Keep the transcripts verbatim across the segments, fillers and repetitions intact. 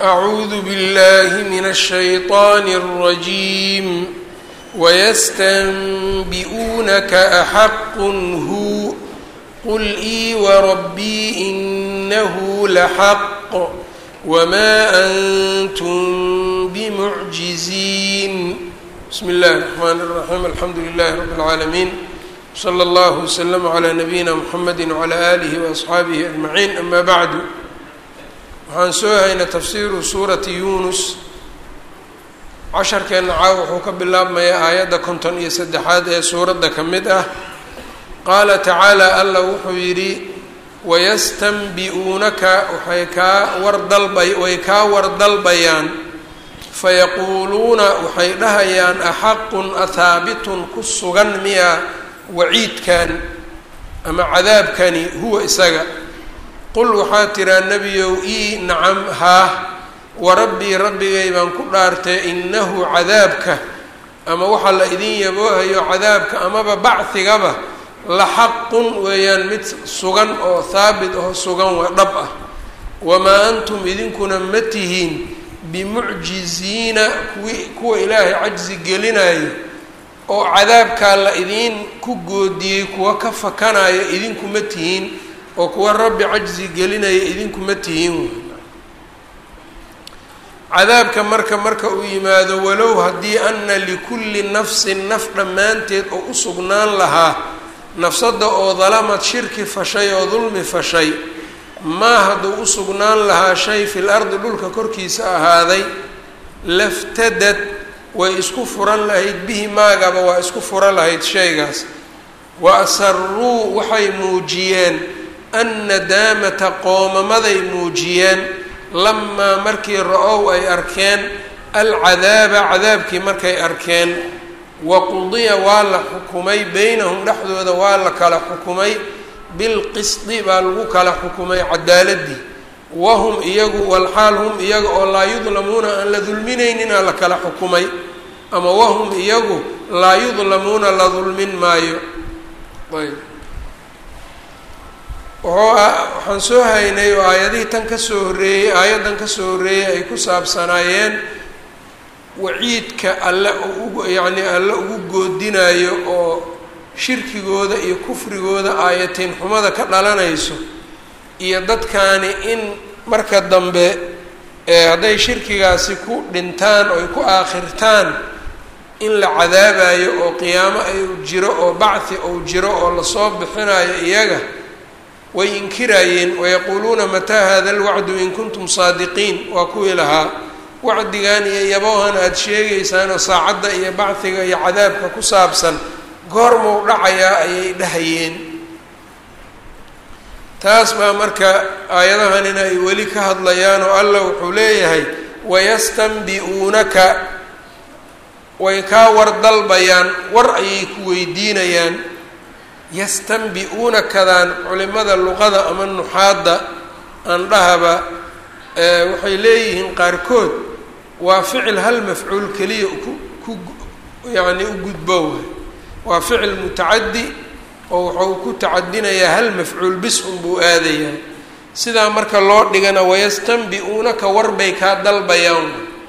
أعوذ بالله من الشيطان الرجيم ويستنبئونك أحق هو قل إي وربي إنه لحق وما أنتم بمعجزين بسم الله الرحمن الرحيم الحمد لله رب العالمين صلى الله وسلم على نبينا محمد وعلى آله وأصحaabihi أجمعين أما بعد waxaan soo haynaa tafsiiru suurati yunus casharkeena caawa wuxuu ka bilaabmayaa aayadda konton iyo saddexaad ee suuradda ka mid ah qaala tacaala alla wuxuu yidhi wayastanbi'uunaka waxay kaa wardalbay way kaa wardalbayaan fayaquuluuna waxay dhahayaan axaqun ahaabitun ku sugan miya waciidkan ama cadaabkani huwa isaga qul waxaa tiraa nebiyow ii nacam haa warabbii rabbigay baan ku dhaartay innahu cadaabka ama waxaa la idin yaboohayo cadaabka amaba bacigaba la xaqun weeyaan mid sugan oo haabit oo sugan waa dhab ah wamaa antum idinkuna ma tihiin bimucjiziina kuwi kuwa ilaahay cajzi gelinayo oo cadaabkaa la idiin ku goodiyey kuwa ka fakanayo idinku ma tihiin oo kuwa rabbi cajzi gelinaya idinkuma tihiin cadaabka marka marka uu yimaado walow haddii ana likulli nafsin naf dhammaanteed oo u sugnaan lahaa nafsadda oo dalamad shirki fashay oo dulmi fashay maa hadduu u sugnaan lahaa shay fil ardi dhulka korkiisa ahaaday laftadad way isku furan lahayd bihi maagaba waa isku furan lahayd shaygaas wa asaruu waxay muujiyeen annadaamata qoomamaday muujiyeen lamaa markii ra-ow ay arkeen alcadaaba cadaabkii markay arkeen waqudiya waa la xukumay beynahum dhexdooda waa la kala xukumay bilqisdi baa lagu kala xukumay cadaaladii wahum iyagu walxaal hum iyaga oo laa yudlamuuna aan la dulminaynina la kala xukumay ama wahum iyagu laa yudlamuuna la dulmin maayo ayb wuxuu waxaan soo haynay oo aayadihii tan ka soo horreeyey aayaddan ka soo horreeyey ay ku saabsanaayeen waciidka alle ugu yacnii alle ugu goodinayo oo shirkigooda iyo kufrigooda aayatiin xumada ka dhalanayso iyo dadkaani in marka dambe ee hadday shirkigaasi ku dhintaan oo ay ku aakhirtaan in la cadaabayo oo qiyaamo ay jiro oo bacthi ou jiro oo lasoo bixinayo iyaga way inkiraayeen wayaquuluuna mataa hada alwacdu in kuntum saadiqiin waa kuwii lahaa wacdigan iyo yaboohan aada sheegaysaanoo saacadda iyo bacdiga iyo cadaabka ku saabsan goormuu dhacayaa ayay dhahayeen taas baa marka aayadahanina ay weli ka hadlayaan oo allah wuxuu leeyahay wayastanbi'uunaka way kaa wardalbayaan war ayay ku weydiinayaan yastanbi-uunakadaan culimada luqada ama nuxaadda aan dhahaba waxay leeyihiin qaarkood waa ficil hal mafcuul keliya ku ku yacni u gudbo waay waa ficil mutacaddi oo wuxuu ku tacadinayaa hal mafcuul bis unbuu aadayaa sidaa marka loo dhigana wayastanbi-uunaka warbay kaa dalbayaan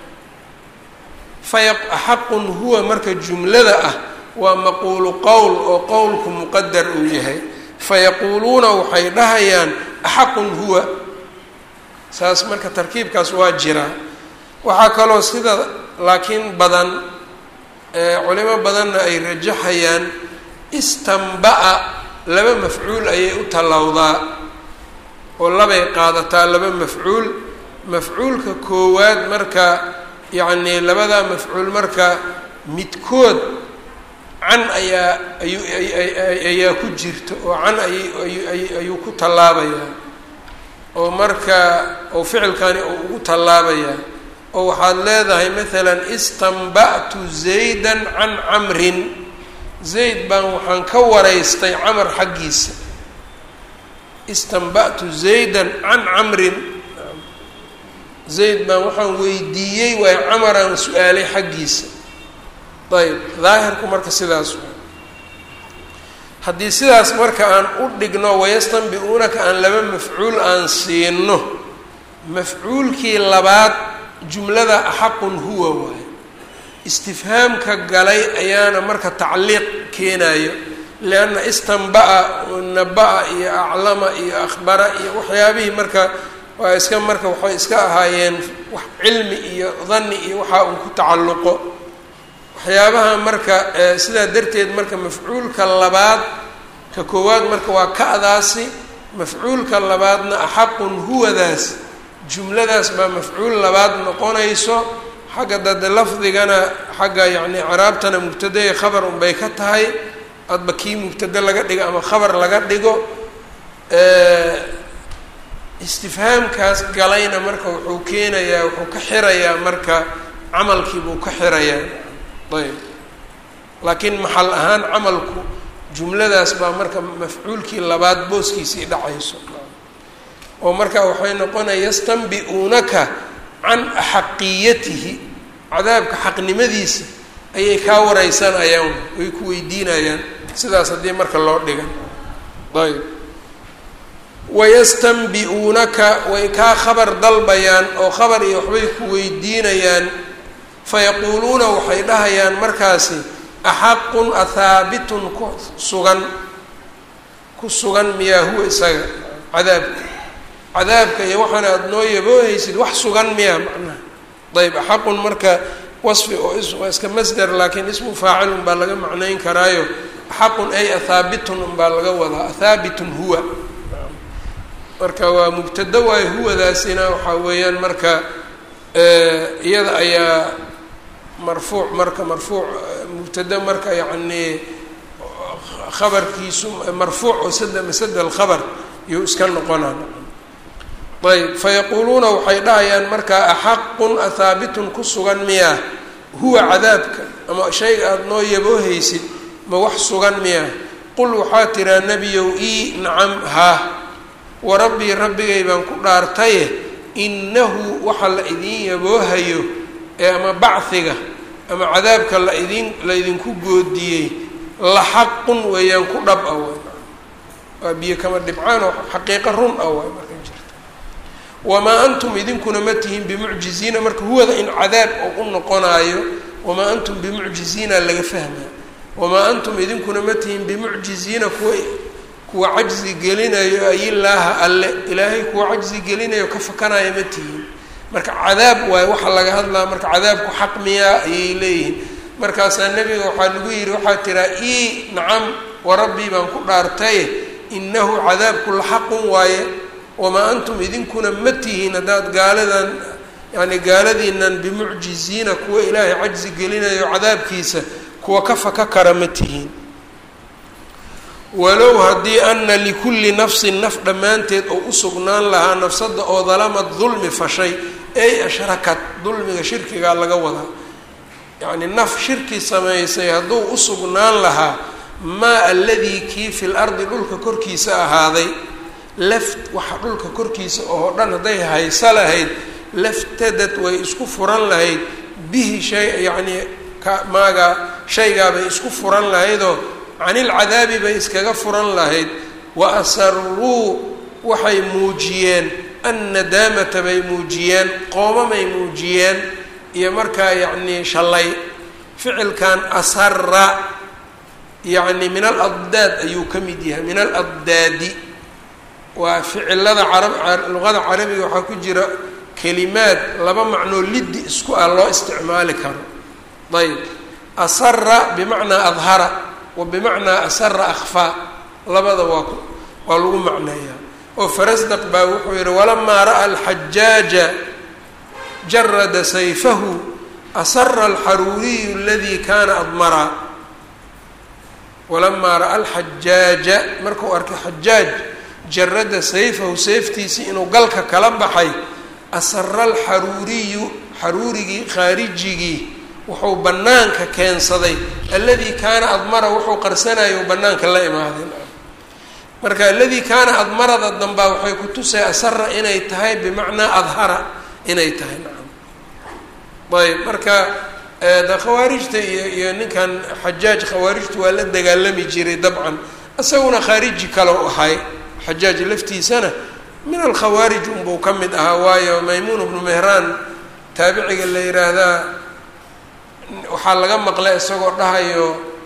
faya xaqun huwa marka jumlada ah waa maquulu qowl oo qowlku muqadar uu yahay fayaquuluuna waxay dhahayaan axaqun huwa saas marka tarkiibkaas waa jiraa waxaa kaloo sida laakiin badan culimo badanna ay rajaxayaan istanba-a laba mafcuul ayay u tallowdaa oo labay qaadataa laba mafcuul mafcuulka koowaad marka yacnii labadaa mafcuul marka midkood can ayaa ayuu ayaa ku jirta oo can ayay ayuu ku tallaabayaa oo marka oo ficilkani uu ugu tallaabayaa oo waxaad leedahay maalan istanba'tu zaydan can camrin zayd baan waxaan ka waraystay camar xaggiisa istanba'tu zaydan can camrin zayd baan waxaan weydiiyey waay camaraan su-aalay xaggiisa ayb daahirku marka sidaas haddii sidaas marka aan u dhigno wayastanbi-uunaka aan laba mafcuul aan siino mafcuulkii labaad jumlada axaqun huwa waaye istifhaamka galay ayaana marka tacliiq keenayo lianna istanba'a naba'a iyo aclama iyo akhbara iyo waxyaabihii marka waa iska marka waxay iska ahaayeen wax cilmi iyo dhanni iyo waxaa uun ku tacalluqo waxyaabaha marka sidaa darteed marka mafcuulka labaad ka koowaad marka waa ka'daasi mafcuulka labaadna axaqun huwadaas jumladaas baa mafcuul labaad noqonayso xagga dade lafdigana xagga yacni ciraabtana mubtadae khabar unbay ka tahay adba kii mubtada laga dhigo ama khabar laga dhigo istifhaamkaas galayna marka wuxuu keenayaa wuxuu ka xirayaa marka camalkii buu ka xirayaa ayb laakiin maxal ahaan camalku jumladaas baa marka mafcuulkii labaad booskiisii dhacayso oo marka waxay noqonaya yastanbi-uunaka can axaqiyatihi cadaabka xaqnimadiisa ayay kaa wareysanayaan way ku weydiinayaan sidaas haddii marka loo dhigan ayb wayastanbi-uunaka way kaa khabar dalbayaan oo khabar iyo waxbay ku weydiinayaan fayaquuluuna waxay dhahayaan markaasi axaqun athaabitun ku sugan ku sugan miyaa huwa isaga cadaabka cadaabka iyo waxaana aada noo yaboohaysid wax sugan miyaa macnaha ayb axaqun marka wasfi oo waa iska masder laakiin ismu faacil unbaa laga macnayn karaayo axaqun ay athaabitun unbaa laga wadaa athaabitun huwa marka waa mubtada waayo huwadaasina waxaa weeyaan marka iyada ayaa marfuuc marka marfuuc mubtada marka yacni khabarkiisu marfuuc oo sada masada alkhabar iyuu iska noqonaa ayb fayaquuluuna waxay dhahayaan markaa axaqun athaabitun ku sugan miyaa huwa cadaabka ama shayga aada noo yaboohaysid ma wax sugan miyaa qul waxaa tiraa nebiyow ii nacam haa warabbii rabbigay baan ku dhaartaye innahu waxa la idiin yaboohayo ee ama bacdiga ama cadaabka la idin la idinku goodiyey la xaqun weeyaan ku dhab ah way waa biyo kama dhibcaan oo xaqiiqo run ah way marka jirta wamaa antum idinkuna ma tihiin bimucjiziina marka huwada in cadaab oo u noqonaayo wamaa antum bimucjiziina laga fahmaa wamaa antum idinkuna ma tihiin bimucjiziina kuwa kuwa cajzi gelinayo ayilaaha alle ilaahay kuwa cajzi gelinayo ka fakanaya ma tihiin marka cadaab waayo waxaa laga hadlaa marka cadaabku xaq miyaa ayay leeyihiin markaasaa nebiga waxaa lagu yidhi waxaa tiraa ii nacam warabbii baan ku dhaartaye innahu cadaabku la xaqun waaye wamaa antum idinkuna ma tihiin haddaad gaaladan yani gaaladiinan bimucjiziina kuwa ilaahay cajzi gelinayo cadaabkiisa kuwa ka faka kara ma tihiin walow haddii ana likulli nafsin naf dhammaanteed oo u sugnaan lahaa nafsadda oo dalamad dulmi fashay ay ashrakad dulmiga shirkigaa laga wadaa yacni naf shirki samaysay hadduu u sugnaan lahaa maa aladii kii fi lardi dhulka korkiisa ahaaday laft waxa dhulka korkiisa oo dhan hadday haysa lahayd laftadad way isku furan lahayd bihi shay yacnii ka maaga shaygaabay isku furan lahaydoo can ilcadaabi bay iskaga furan lahayd wa asaruu waxay muujiyeen annadaamata bay muujiyeen qoomamay muujiyeen iyo markaa yacnii shalay ficilkan asara yacni min aladdaad ayuu ka mid yahay min aladdaadi waa ficilada carab luqada carabiga waxaa ku jira kelimaad laba macnoo liddi isku ah loo isticmaali karo ayb asara bimacnaa adhara wa bimacnaa asara akhfaa labada waa waa lagu macneeyaa oo farasdaq baa wuxuu yihi walamaa ra'a alxajaaja jarada sayfahu asara alxaruuriyu aladii kaana admaraa walamaa ra'a alxajaaja markuu arkay xajaaj jarada sayfahu sayftiisii inuu galka kala baxay asara alxaruuriyu xaruurigii khaarijigii wuxuu banaanka keensaday alladii kaana admara wuxuu qarsanayo banaanka la imaaday marka alladii kaana admarada dambaa waxay ku tusay asara inay tahay bimacnaa adhara inay tahay nacam ayb marka da khawaarijta iyo iyo ninkan xajaaj khawaarijtu waa la dagaalami jiray dabcan isaguna khaariji kale u ahay xajaaj laftiisana min alkhawaarij unbuu ka mid ahaa waayo maymuun bnu mehraan taabiciga la yidhaahdaa waxaa laga maqlay isagoo dhahayo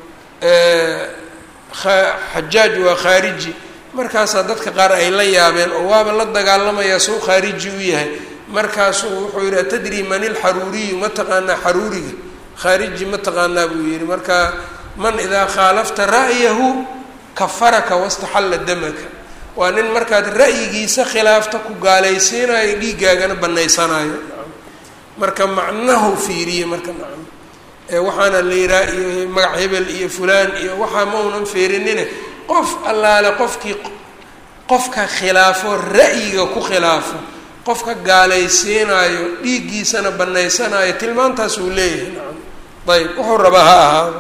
xajaaj waa khaariji markaasaa dadka qaar ay la yaabeen oo waaba la dagaalamayaa suu khaariji u yahay markaasuu wuxuu yidhi atadri man ilxaruuriyu ma taqaanaa xaruuriga khaariji ma taqaanaa buu yidhi marka man idaa khaalafta ra'yahu kafaraka wastaxalla damaka waa nin markaad ra'yigiisa khilaafta ku gaalaysiinayo dhiiggaagana banaysanayo marka macnahu fiiriye marka nacam ee waxaana la yihaa iyo magac hebel iyo fulaan iyo waxaa ma unan fiirinine qof allaale qofkii qofka khilaafo ra'yiga ku khilaafo qofka gaalaysiinayo dhiiggiisana banaysanayo tilmaantaas uu leeyahay nacam ayb wuxuu rabaa ha ahaado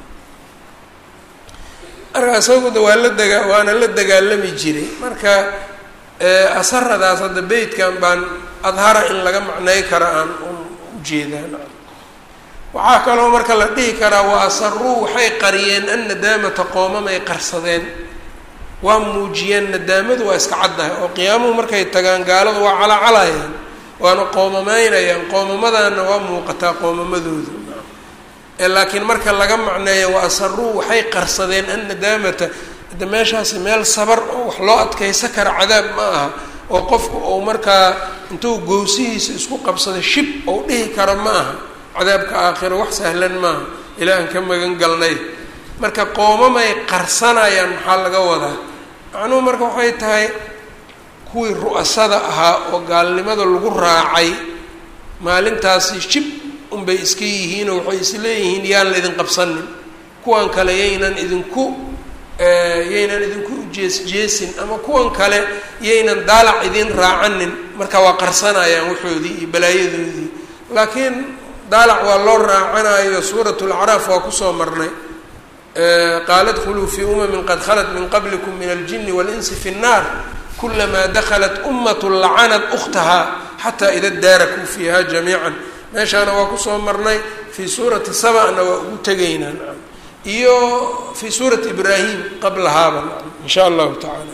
marka isaguda waa la daga waana la dagaalami jiray marka asaradaas hadda beytkan baan adhara in laga macnay kara aan ujeedaa nacam waxaa kaloo marka la dhihi karaa wa asaruu waxay qariyeen an nadaamata qoomamay qarsadeen waa muujiyeen nadaamadu waa iska caddahay oo qiyaamuhu markay tagaan gaaladu waa calaacalayaan waana qoomamaynayaan qoomamadaana waa muuqataa qoomamadooda laakiin marka laga macneeyo wa asaruu waxay qarsadeen an nadaamata de meeshaasi meel sabar oo wax loo adkaysa kara cadaab ma aha oo qofku uu markaa intuu gowsihiisa isku qabsada shib ou dhihi karo ma aha cadaabka aakhiro wax sahlan maaha ilaahan ka magan galnay marka qoomamay qarsanayaan maxaa laga wadaa macnuhu marka waxay tahay kuwii ru'asada ahaa oo gaalnimada lagu raacay maalintaasi shib unbay iska yihiinoo waxay isleeyihiin yaan la idin qabsanin kuwan kale yaynan idinku yaynan idinku jees-jeesin ama kuwan kale yaynan daalac idin raacanin marka waa qarsanayaan waxoodii iyo balaayadoodii laakiin daalac waa loo raacanayo suurat lacraaf waa kusoo marnay qaala dkhuluu fii umamin qad khalat min qablikum min aljini walinsi fi nnaar kulamaa dakhalat umat lacanat ukhtahaa xataa ida daarakuu fiiha jamiican meeshaana waa kusoo marnay fii suurati sabana waa ugu tegaynaa nacam iyo fii suurati ibraahim qablahaaba nacam in sha allahu tacaala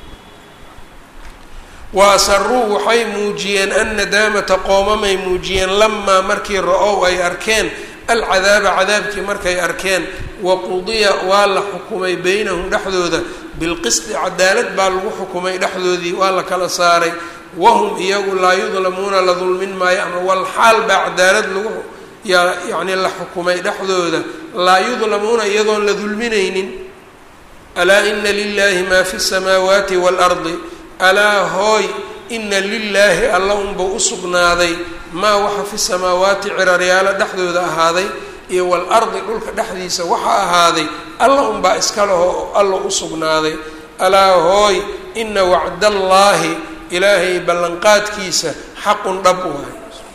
wa asaruu waxay muujiyeen an nadaamata qoomamay muujiyeen lamaa markii ra-ow ay arkeen alcadaaba cadaabkii markay arkeen waqudiya waa la xukumay beynahum dhexdooda bilqisdi cadaalad baa lagu xukumay dhexdoodii waa la kala saaray wahum iyagu laa yudlamuuna la dulmin maayo ama walxaal baa cadaalad lagu yaa yacni la xukumay dhexdooda laa yudlamuuna iyadoon la dulminaynin alaa ina lilaahi maa fi samaawaati waalardi alaa hooy ina lilaahi alla unbau usugnaaday maa waxa fi samaawaati ciraryaalo dhexdooda ahaaday iyo waalardi dhulka dhexdiisa waxa ahaaday alla unbaa iska leho oo alla usugnaaday alaa hooy ina wacdallaahi ilaahay ballanqaadkiisa xaqun dhab waay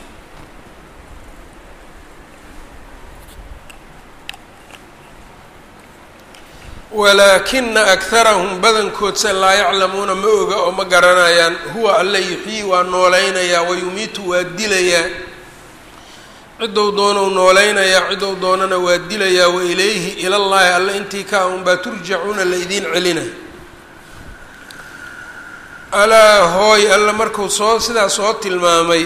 walaakina akharahum badankoodse laa yaclamuuna ma oga oo ma garanayaan huwa alla yuxyii waa noolaynayaa wayumiitu waa dilayaa ciddou doonou noolaynayaa ciddou doonana waa dilayaa wa ilayhi ilallaahi alla intii ka unbaa turjacuuna la idiin celina alaa hooy alla markuu soo sidaa soo tilmaamay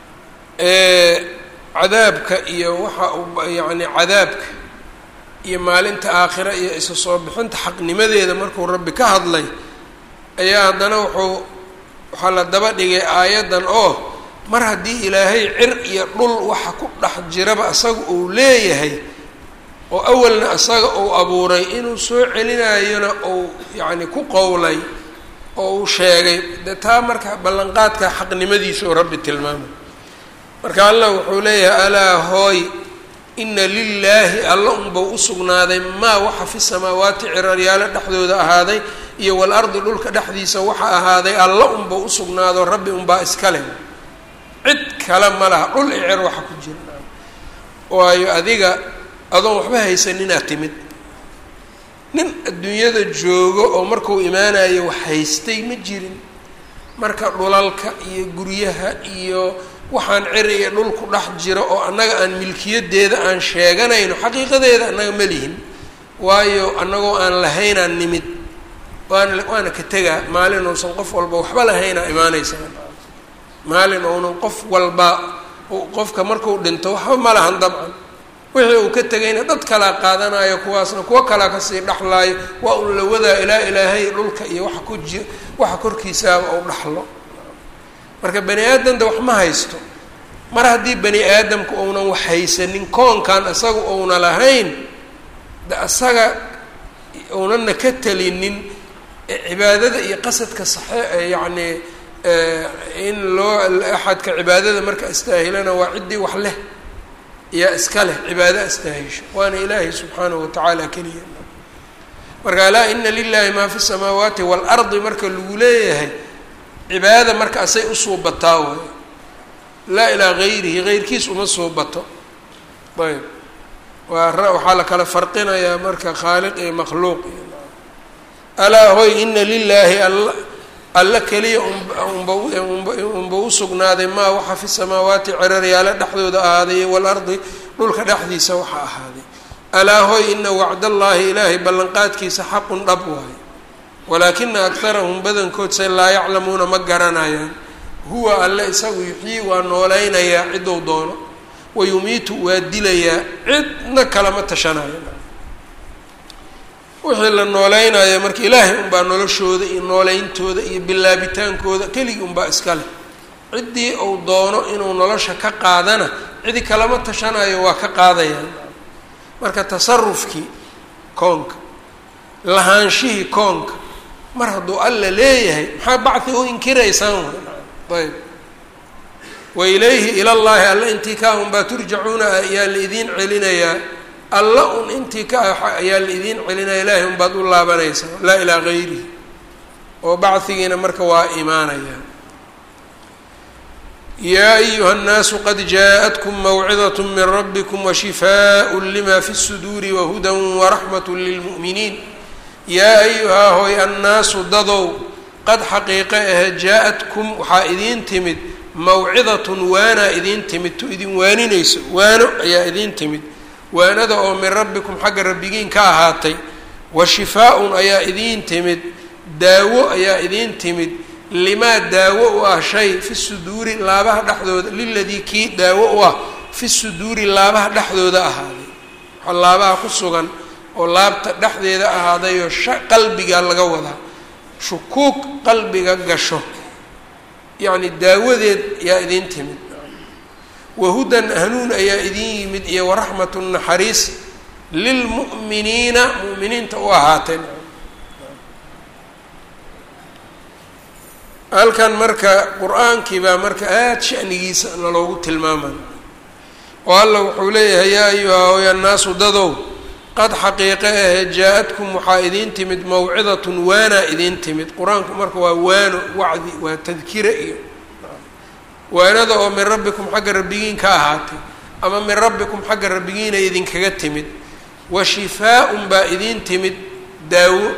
cadaabka iyo waxa uu yacni cadaabka iyo maalinta aakhira iyo isa soo bixinta xaqnimadeeda markuu rabbi ka hadlay ayaa haddana wuxuu waxaa la daba dhigay aayaddan oo mar haddii ilaahay cir iyo dhul waxa ku dhex jiraba isaga uu leeyahay oo awalna isaga uu abuuray inuu soo celinayona uu yacni ku qowlay oo uu sheegay de taa marka ballanqaadka xaqnimadiisa oo rabbi tilmaamay marka allah wuxuu leeyahay alaa hooy ina lilaahi alla unbau usugnaaday maa waxa fi samaawaati ciraryaalo dhexdooda ahaaday iyo waalardi dhulka dhexdiisa waxa ahaaday alla unbau usugnaado rabbi unbaa iska leh cid kale ma laha dhul i cer waxa ku jira waayo adiga adoon waxba haysaninaa timid nin adduunyada joogo oo markuu imaanayo wax haystay ma jirin marka dhulalka iyo guryaha iyo waxaan cir iyo dhul ku dhex jiro oo annaga aan milkiyadeeda aan sheeganayno xaqiiqadeeda annaga ma lihin waayo annagoo aan lahaynaan nimid waana waana ka tegaa maalin uusan qof walba waxba lahayna imaanaysa maalin uunan qof walba qofka markuu dhinto waxba ma lahan dabcan wixii uu ka tegayna dad kala qaadanayo kuwaasna kuwa kala kasii dhaxlaayo waa uu la wadaa ilaa ilaahay dhulka iyo waxa ku jira waxa korkiisaaba uu dhaxlo marka bani aadamda wax ma haysto mar haddii bani aadamku uunan wax haysanin koonkan isaga uuna lahayn da isaga uunana ka talinin cibaadada iyo qasadka saxee yacni in loo axadka cibaadada marka istaahilana waa ciddii wax leh iyo iska leh cibaado istaahisho waana ilaahay subxaanahu watacaala keliya marka alaa ina lilahi maa fi samaawaati waalardi marka lagu leeyahay cibaadada marka asay usoo bataa waay laa ilaa gayrihi gayrkiis uma soo bato ayb waa waxaa la kala farqinayaa marka khaaliq iyo makhluuq iyo alaa hoy ina lilaahi alla alla keliya unba unba usugnaaday maa waxa fi samaawaati ceraryaala dhexdooda ahaaday waalardi dhulka dhexdiisa waxa ahaaday alaa hoy ina wacdallaahi ilaahay ballanqaadkiisa xaqun dhab waayo walaakina akharahum badankood say laa yaclamuuna ma garanayaan huwa alle isagu yuxyii waa noolaynayaa ciddou doono wayumiitu waa dilayaa cidna kalama tashanayo wixii la nooleynaya marka ilaahay unbaa noloshooda iyo nooleyntooda iyo bilaabitaankooda keligii unbaa iska leh ciddii uu doono inuu nolosha ka qaadana cidi kalama tashanayo waa ka qaadayaan marka tasarufkii koonka lahaanshihii koonka mar hadduu alla leeyahay maxaa bacdi u inkiraysaan ayb wailayhi ila llahi alla intii ka unbaa turjacuuna ayaa laidiin celinayaa alla un intii ka ah ayaa laidiin celinaya ilaahay unbaad u laabanaysaa laa ilaa gayrihi oo bacdigiina marka waa imaanaya yaa ayuha الnaasu qad jaaءatkm mawcidaة min rabbikum washifaaء lima fi الsuduuri wahuda waraxmaة lilmu'miniin yaa ayuhaa hoy annaasu dadow qad xaqiiqe ahe jaa-atkum waxaa idiin timid mawcidatun waanaa idiin timid tu idin waaninayso waano ayaa idiin timid waanada oo min rabbikum xagga rabbigiin ka ahaatay wa shifaa-un ayaa idiin timid daawo ayaa idiin timid limaa daawo u ah shay fi suduuri laabaha dhexdooda liladii kii daawo u ah fi suduuri laabaha dhexdooda ahaaday waxaa laabaha ku sugan oo laabta dhexdeeda ahaadayoo sha qalbiga laga wadaa shukuug qalbiga gasho yacni daawadeed ayaa idiin timid wahudan hanuun ayaa idiin yimid iyo waraxmatu naxariis lilmu'miniina mu'miniinta u ahaateen halkan marka qur-aankii baa marka aada shanigiisa naloogu tilmaamay oo alla wuxuu leeyahay yaa ayuha oya annaasu dadow qad xaqiiqe ahe jaa-adkum waxaa idiin timid mawcidatun waanaa idiin timid qur-aanku marka waa waano wacdi waa tadkire iyo waanada oo min rabbikum xagga rabbigiin ka ahaatay ama min rabbikum xagga rabbigiina idinkaga timid wa shifaa-un baa idiin timid daawo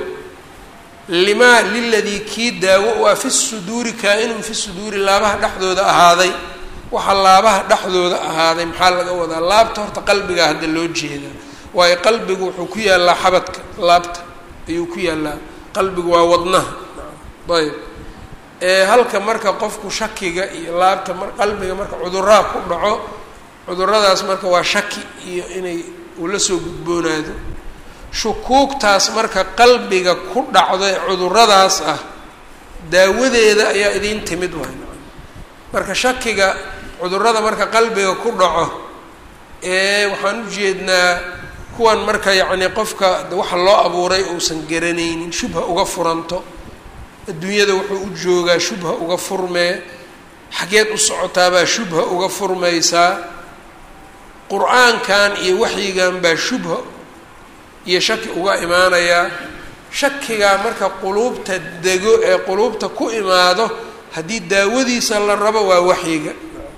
limaa liladii kii daawo u ah fi suduuri kaa-inun fi suduuri laabaha dhexdooda ahaaday waxa laabaha dhexdooda ahaaday maxaa laga wadaa laabta horta qalbigaa hadda loo jeedaa waayo qalbigu wuxuu ku yaallaa xabadka laabta ayuu ku yaallaa qalbigu waa wadnaha ayb ee halka marka qofku shakiga iyo laabta mar qalbiga marka cuduraa ku dhaco cuduradaas marka waa shaki iyo inay uu la soo gudboonaado shukuugtaas marka qalbiga ku dhacdo ee cuduradaas ah daawadeeda ayaa idiin timid waay marka shakiga cudurada marka qalbiga ku dhaco ee waxaan u jeednaa kuwan marka yacni qofka waxa loo abuuray uusan garanaynin shubha uga furanto adduunyada wuxuu u joogaa shubha uga furmee xageed u socotaabaa shubha uga furmaysaa qur-aankan iyo waxyigan baa shubha iyo shaki uga imaanayaa shakigaa marka quluubta dego ee quluubta ku imaado haddii daawadiisa la rabo waa waxyiga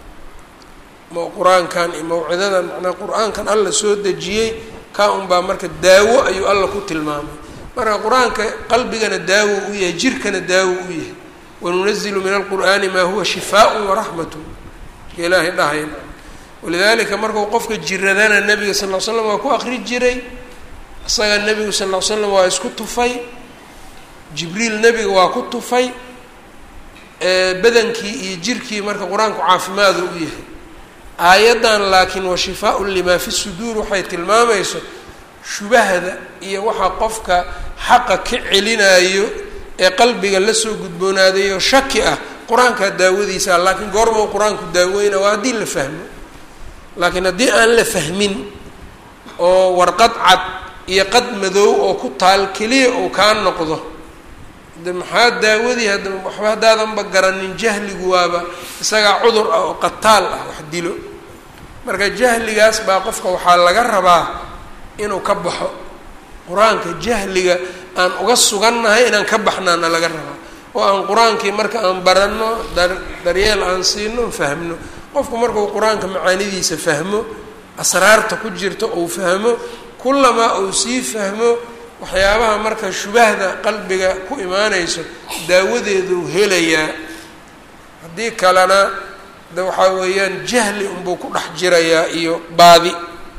qur-aankan iyo mawcidadan macnaa qur-aankan alla soo dejiyey kaa unbaa marka daawo ayuu alla ku tilmaamay marka qur-aanka qalbigana daawo u yahay jirkana daawo u yahay wanunazilu min alqur'aani maa huwa shifaaءun waraxmatu ka ilaahay dhahayna walidalika markuu qofka jiradana nebiga sal l slam waa ku akri jiray isaga nebigu sal l slam waa isku tufay jibriil nebiga waa ku tufay badankii iyo jirkii marka qur-aanku caafimaadu u yahay. aayaddan laakiin wa shifaaun limaa fi suduur waxay tilmaamayso shubahda iyo waxa qofka xaqa ka celinayo ee qalbiga la soo gudboonaadayo shaki ah qur-aankaa daawadiisa, laakiin goorma qur-aanku daaweyna waa haddii la fahmo. laakiin haddii aan la fahmin oo warqad cad iyo qad madow oo ku taal keliya uu kaa noqdo, de maxaa daawadii hadda waxba haddaadanba garanin, jahligu waaba isagaa cudur ah oo qataal ah wax dilo. marka jahligaas baa qofka waxaa laga rabaa inuu ka baxo. qur-aanka jahliga aan uga sugannahay inaan ka baxnaana laga rabaa, oo aan qur-aankii marka aan baranno dar daryeel aan siino fahmno. qofku markuu qur-aanka macaanidiisa fahmo, asraarta ku jirta uu fahmo, kullamaa uu sii fahmo waxyaabaha marka shubahda qalbiga ku imaanayso daawadeeduu helayaa. haddii kalena de waxaa weeyaan jahli unbuu ku dhex jirayaa iyo baadi.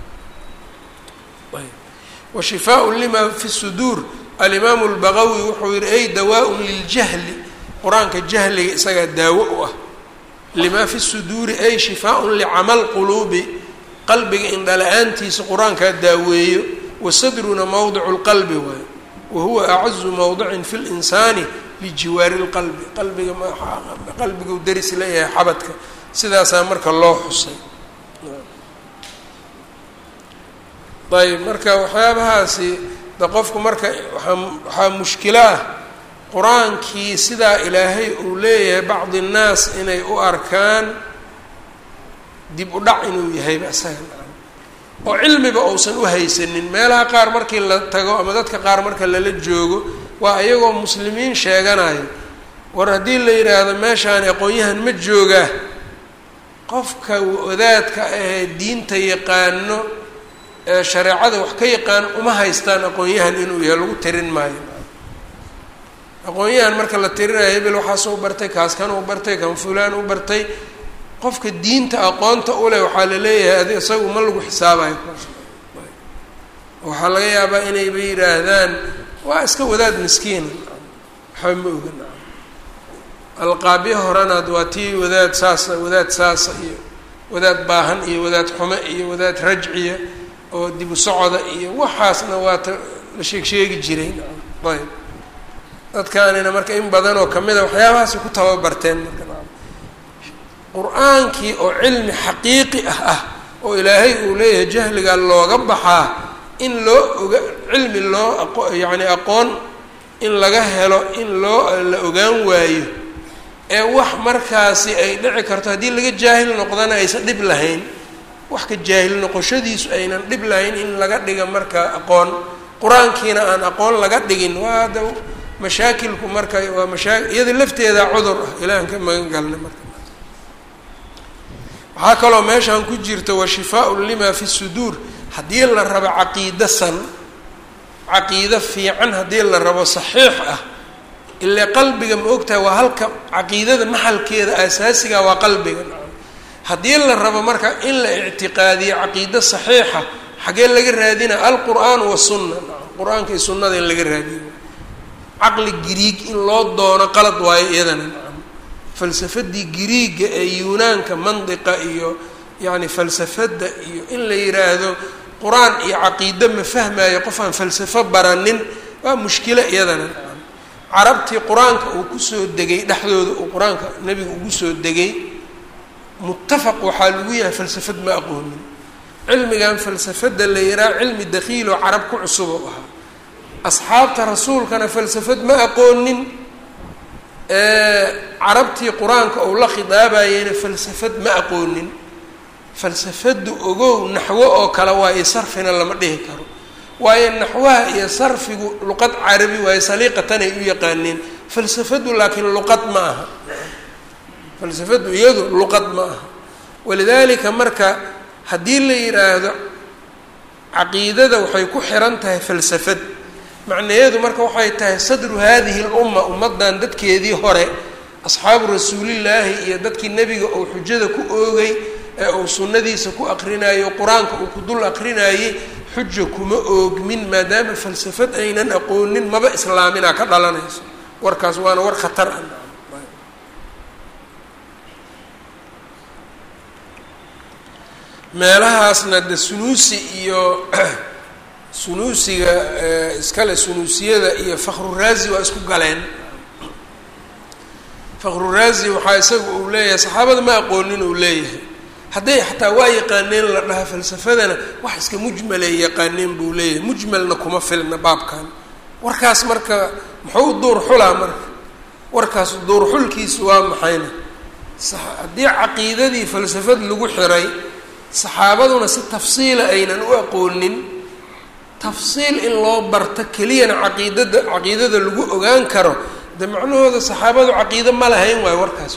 wa shifaaun lima fi suduur, alimaamu lbagawi wuxuu yihi ay dawaaun liljahli, qur-aanka jahliga isagaa daawo u ah. lima fi suduuri ay shifaaun licamal quluubi, qalbiga indhala-aantiisa qur-aankaa daaweeyo. wasadruna mawdicu lqalbi waayo, wahuwa acazu mawdicin fi linsaani lijiwaari lqalbi, qalbiga qalbigu daris leeyahay xabadka, sidaasaa marka loo xusay. ayb marka waxyaabahaasi de qofku marka waaa waxaa mushkilo ah qur-aankii sidaa ilaahay uu leeyahay bacdi nnaas inay u arkaan dib u dhac inuu yahayba isaga, oo cilmiba uusan u haysanin. meelaha qaar markii la tago ama dadka qaar marka lala joogo waa iyagoo muslimiin sheeganayo, war haddii la yidhaahdo meeshaan aqoon-yahan ma joogaa, qofka wadaadka ahee diinta yaqaano ee shareecada wax ka yaqaan uma haystaan aqoon-yahan inuu yahay, lagu tirin maayo. aqoon-yahan marka la tirinayo hebel waxaasuu bartay, kaas kan uu bartay, kan fulaan u bartay. qofka diinta aqoonta u leh waxaa la leeyahay adi isagu ma lagu xisaabayo. waxaa laga yaabaa inayba yidhaahdaan waa iska wadaad miskiina, waxba ma ogan. alqaabyo horanaad waa tii wadaad saasa, wadaad saasa iyo wadaad baahan iyo wadaad xume iyo wadaad rajciya oo dib u socoda iyo waxaasna waa ta la sheeg sheegi jiray. ayb dadkaanina marka in badan oo kamida waxyaabahaasi ku tababarteen. marka qur-aankii oo cilmi xaqiiqi ah ah oo ilaahay uu leeyahay jahliga looga baxaa, in loo oga cilmi loo aqo yacni aqoon in laga helo in loo la ogaan waayo, ee wax markaasi ay dhici karto haddii laga jaahil noqdana aysan dhib lahayn, wax ka jaahil noqoshadiisu aynan dhib lahayn in laga dhiga marka aqoon. qur-aankiina aan aqoon laga dhigin waa da mashaakilku marka waa mashaa iyada lafteeda cudur ah, ilaahan ka magan galna. marka waxaa kaloo meeshaan ku jirta wa shifaaun lima fi suduur, haddii la rabo caqiida san, caqiido fiican haddii la rabo saxiix ah, ilaa qalbiga ma ogtahay waa halka caqiidada maxalkeeda asaasiga waa qalbiga. haddii la rabo marka in la ictiqaadiyo caqiido saxiixa, xagee laga raadina? alqur'aan wasunna, qur-aanka iyo sunnada in laga raadiyo. caqli giriig in loo doono qalad waayo iyadana. falsafadii giriiga ee yunaanka mandiqa iyo yacni falsafadda iyo in la yidhaahdo qur-aan iyo caqiido ma fahmayo qof aan falsafo baranin waa mushkilo iyadana. carabtii qur-aanka uu kusoo degay dhexdooda uu qur-aanka nebiga ugu soo degay muttafaq waxaa lagu yahay falsafad ma aqoonin. cilmigan falsafadda la yihaha cilmi dakiiloo carab ku cusub oo ahaa. asxaabta rasuulkana falsafad ma aqoonin, carabtii qur-aanka uu la khidaabayeyna falsafad ma aqoonin. falsafaddu ogow naxwo oo kale waa iyo sarfina lama dhihi karo, waayo naxwaha iyo sarfigu luqad carabi waayo saliiqatanay u yaqaaneen. falsafaddu laakiin luqad ma aha, falsafaddu iyadu luqad ma aha. walidaalika marka haddii la yidhaahdo caqiidada waxay ku xiran tahay falsafad, macnaheedu marka waxay tahay sadru hadihi lumma, ummaddan dadkeedii hore asxaabu rasuulillaahi iyo dadkii nebiga oo xujada ku oogay ee uu sunnadiisa ku aqrinayo qur-aanka uu ku dul aqrinayay xuja kuma oogmin maadaama falsafad aynan aqoonin maba islaaminaa ka dhalanayso warkaas waana war khatar ah meelahaasna de sunuusi iyo sunuusiga iskale sunuusiyada iyo fakhruraazi waa isku galeen fakhruraazi waxaa isaga uu leeyahay saxaabada ma aqoonin uu leeyahay hadday xataa waa yaqaaneen la dhaha falsafadana wax iska mujmalay yaqaaneen buu leeyahay mujmalna kuma filna baabkan warkaas marka muxuu duur xulaa marka warkaas duur xulkiisu waa maxayna haddii caqiidadii falsafad lagu xiray saxaabaduna si tafsiila aynan u aqoonin tafsiil in loo barto keliyana caqiidada caqiidada lagu ogaan karo de macnahooda saxaabadu caqiido ma lahayn waayo warkaas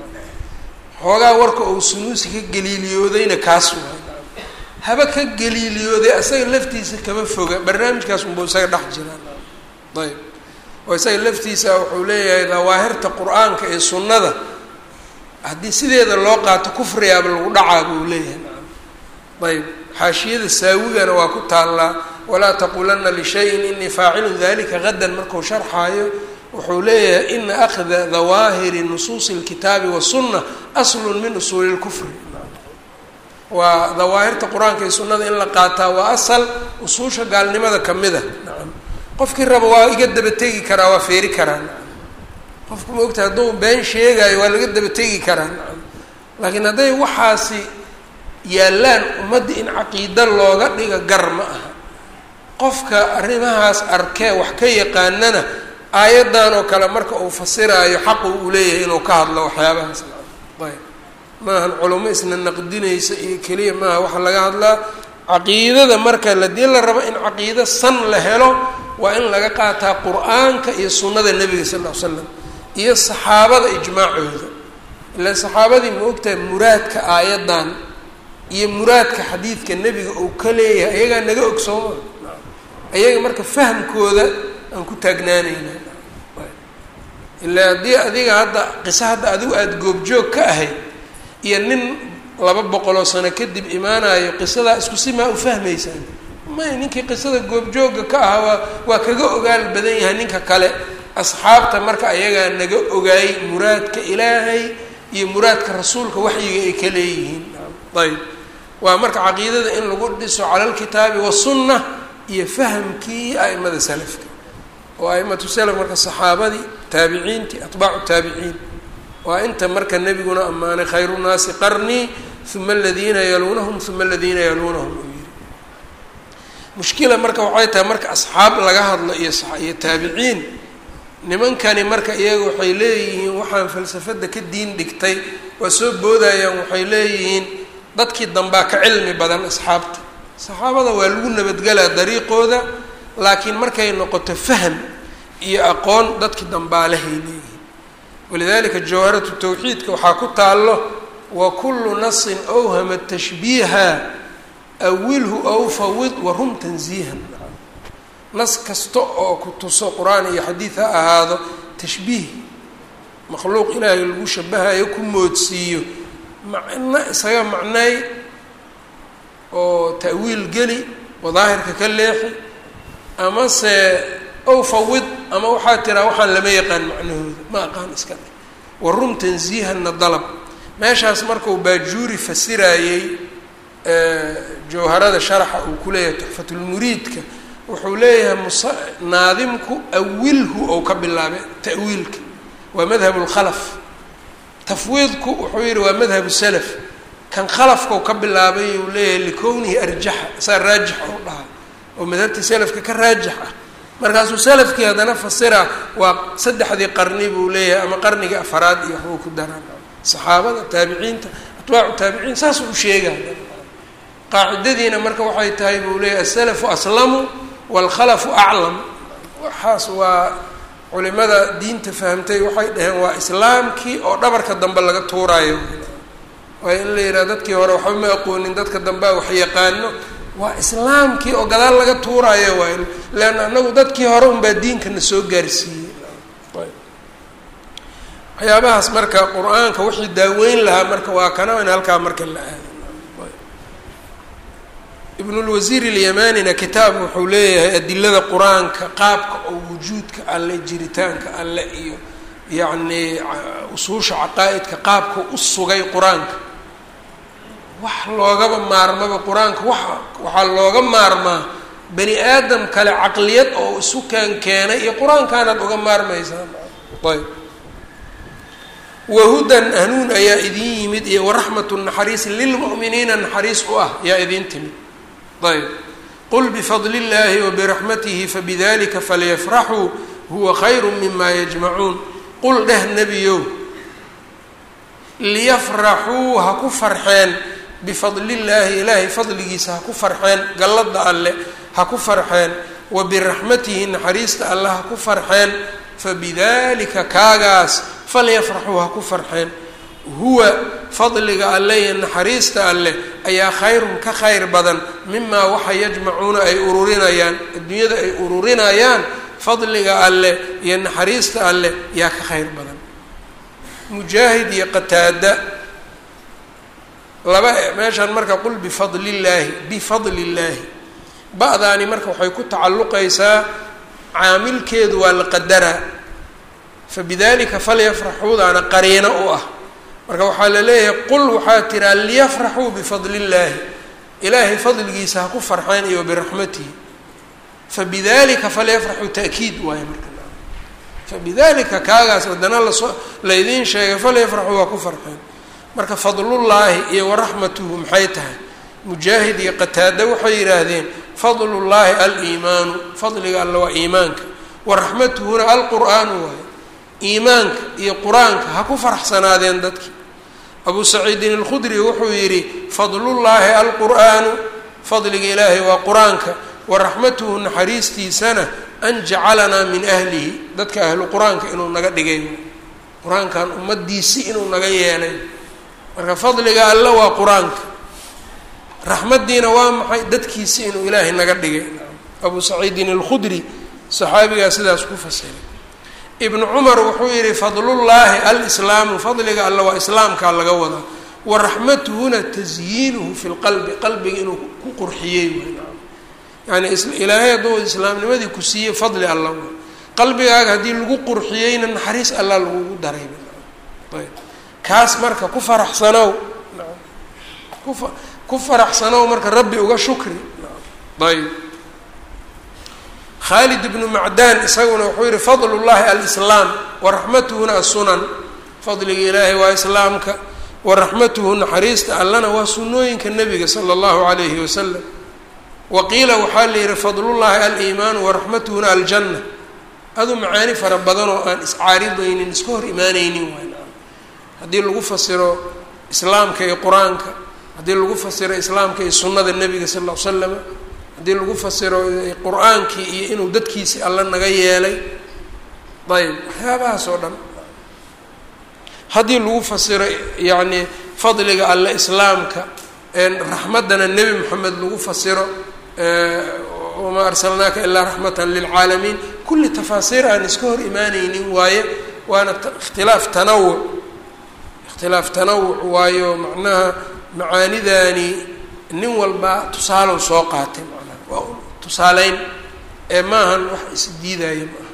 xoogaa warka uu sunuusi ka galiiliyoodayna kaas waay haba ka galiiliyooday asaga laftiisa kama foga barnaamijkaas unbuu isaga dhex jiraan ayb oo isaga laftiisa wuxuu leeyahay dawaahirta qur-aanka ee sunnada haddii sideeda loo qaato kufrigaaba lagu dhacaa buu leeyahay ayb xaashiyada saawigana waa ku taallaa walaa taquulanna lishayin inii faacilun dalika gadan markuu sharxaayo wuxuu leeyahay ina akhda dawaahiri nusuusi اlkitaabi wasunna aslun min usuuli اlkufri waa dawaahirta qur-aanka iyo sunnada in la qaataa waa asal usuusha gaalnimada kamida nacam qofkii raba waa iga daba tegi karaa waa feeri karaa nacam qofku ma ogta hadduu been sheegaayo waa laga daba tegi karaa nacam laakiin hadday waxaasi yaallaan ummadda in caqiido looga dhiga gar ma aha qofka arrimahaas arkee wax ka yaqaanana aayaddan oo kale marka uu fasiraayo xaqu uu leeyahay inuu ka hadlo waxyaabahaas ayb maahan culamo isna naqdinaysa iyo keliya maaha waxaa laga hadlaa caqiidada marka hadii la rabo in caqiido san la helo waa in laga qaataa qur-aanka iyo sunnada nebiga sal ll ly slam iyo saxaabada ijmaacooda ilaa saxaabadii ma ogtahay muraadka aayaddan iyo muraadka xadiidka nebiga uu ka leeyahay ayagaa naga ogsooma ayaga marka fahamkooda aan ku taagnaanayna ilaa haddii adiga hadda qiso hadda adigu aada goobjoog ka ahayd iyo nin laba boqoloo sano kadib imaanayo qisadaa isku si maa u fahmaysaan may ninkii qisada goobjooga ka ahaa waa waa kaga ogaal badan yahay ninka kale asxaabta marka ayagaa naga ogaay muraadka ilaahay iyo muraadka rasuulka waxyiga ay ka leeyihiin ayb waa marka caqiidada in lagu dhiso cala alkitaabi wasunna iyo fahamkii a'imada salafka oo a'imatu salaf marka saxaabadii taabiciintii atbaacu taabiciin waa inta marka nebiguna ammaanay khayru nnaasi qarnii uma aladiina yaluunahum uma aladiina yaluunahum uu yihi mushkila marka waxay tahay marka asxaab laga hadlo iyo iyo taabiciin nimankani marka iyaga waxay leeyihiin waxaan falsafada ka diin dhigtay waa soo boodayaan waxay leeyihiin dadkii dambaa ka cilmi badan asxaabta saxaabada waa lagu nabadgelaa dariiqooda laakiin markay noqoto faham iyo aqoon dadkii dambaa lahay leeyihiin walidalika jawharatu tawxiidka waxaa ku taallo wa kullu nasin awhama tashbiiha awilhu aw fawid warum tanziihan nas kasta oo ku tuso qur-aan iyo xadiid ha ahaado tashbiih makhluuq ilaahay lagu shabahayo ku moodsiiyo macno isaga macnay oo ta'wiil geli oo daahirka ka leexi amase ow fawid ama waxaa tiraa waxaan lama yaqaan macnahooda ma aqaan iska dhe warum tanziihanna dalab meeshaas markuu baajuuri fasiraayey jawharada sharaxa uu ku leeyahay tuxfatulmuriidka wuxuu leeyahay mus naadimku awilhu ou ka bilaabay ta'wiilka waa madhab lkhalaf tafwiidku wuxuu yihi waa madhab salaf kan khalafkau ka bilaabay uu leeyahay likownihi arjaxa saa raajix ou dhaha oo madhabta salafka ka raajix ah markaasuu salafkii haddana fasira waa saddexdii qarni buu leeyahay ama qarnigii afaraad iyo waxbuu ku daraan saxaabada taabiciinta atbaacu taabiciin saasuu u sheegaa qaacidadiina marka waxay tahay buu leeyahay asalafu aslamu waalkhalafu aclam waxaas waa culimada diinta fahamtay waxay dhaheen waa islaamkii oo dhabarka dambe laga tuuraayo waa in la yidhaha dadkii hore waxba ma aqoonin dadka dambea wax yaqaano waa islaamkii oo gadaal laga tuuraayo waa leanna anagu dadkii hore unbaa diinkana soo gaarsiiyey waxyaabahaas marka qur-aanka wixii daaweyn lahaa marka waa kana in halkaa marka la aado ibn اlwasiir اlyamanina kitaab wuxuu leeyahay adilada qur-aanka qaabka oo wujuudka alle jiritaanka alle iyo yacni usuusha caqaa'idka qaabka u sugay qur-aanka wax loogaba maarmaba qur-aanka wa waxaa looga maarmaa bani aadam kale caqliyad oo isu kaan keenay iyo qur-aankaanaad uga maarmaysaa ayb wahudan hanuun ayaa idin yimid iyo waraxmatu naxariis lilmu'miniina naxariis u ah yaa idin timid ayb qul bifadli اllahi wabiraxmatihi fabidalika falyafraxuu huwa khayru mima yajmacuun qul dheh nebiyow liyafraxuu ha ku farxeen bifadli llaahi ilaahay fadligiisa ha ku farxeen gallada alle ha ku farxeen wabiraxmatihi naxariista alle ha ku farxeen fabidalika kaagaas falyafraxuu ha ku farxeen huwa fadliga alle iyo naxariista alleh ayaa khayrun ka khayr badan mimaa waxa yajmacuuna ay ururinayaan adduunyada ay ururinayaan fadliga alleh iyo naxariista alleh yaa ka khayr badan mujaahid iyo qataada laba meeshaan marka qul bifadli illaahi bifadli illaahi ba-daani marka waxay ku tacalluqaysaa caamilkeedu waa la qadaraa fabidalika falyafraxuudaana qariino u ah marka waxaa la leeyahay qul waxaa tiraa liyafraxuu bifadli illaahi ilaahay fadligiisa ha ku farxeen iyo biraxmatihi fabidalika falyafraxuu ta'kiid waayo marka fabidalika kaagaas haddana lasoo laydiin sheegay falyafraxuu ha ku farxeen marka fadlullaahi iyo waraxmatuhu maxay tahay mujaahid iyo qataada waxay yidhaahdeen fadlullaahi aliimaanu fadliga alle waa iimaanka waraxmatuhuna alqur'aanu waayo iimaanka iyo qur-aanka ha ku faraxsanaadeen dadki abuu saciidin alkhudri wuxuu yidhi fadlullaahi alqur'aanu fadliga ilaahay waa qur-aanka waraxmatuhu naxariistiisana an jacalanaa min ahlihi dadka ahlu qur-aanka inuu naga dhigay qur-aankan ummadiisi inuu naga yeelay marka fadliga alle waa qur-aanka raxmaddiina waa maxay dadkiisi inuu ilaahay naga dhigay abuu saciidin alkhudri saxaabigaa sidaas ku fasiray ibnu cumar wuxuu yihi fadlullaahi alislaamu fadliga alle waa islaamkaa laga wadaa waraxmatuhuna tasyiinuhu fi lqalbi qalbiga inuu ku qurxiyey yani ilaahay hadduu islaamnimadii ku siiyey fadli alla wa qalbigaaga haddii lagu qurxiyeyna naxariis alla lagugu daray ayb kaas marka ku faraxsanow kufa ku faraxsanow marka rabbi uga shukri ayb khaalid ibnu macdaan isaguna wuxuu yihi fadl llahi alislaam waraxmatuhuna asunan fadliga ilaahay waa islaamka waraxmatuhu naxariista allana waa sunooyinka nebiga sala allahu alayhi wasalam waqiila waxaa la yihi fadlullaahi aliimaanu waraxmatuhuna aljanna adu macaani fara badan oo aan iscaaridaynin iska hor imaaneynin waay haddii lagu fasiro islaamka iyo qur-aanka haddii lagu fasiro islaamka iyo sunnada nebiga sal ll ly slam haddii lagu fasiro qur-aankii iyo inuu dadkiisi alla naga yeelay ayb waxyaabahaas oo dhan haddii lagu fasiro yacni fadliga alle islaamka raxmaddana nebi moxamed lagu fasiro wamaa arsalnaaka ilaa raxmatan lilcaalamiin kulli tafaasiir aan iska hor imaaneynin waaye waana ikhtilaaf tanawuc ikhtilaaf tanawuc waayo macnaha macaanidaani nin walba tusaalow soo qaatay macnaha waa tusaaleyn ee maahan wax isdiidaayo maaha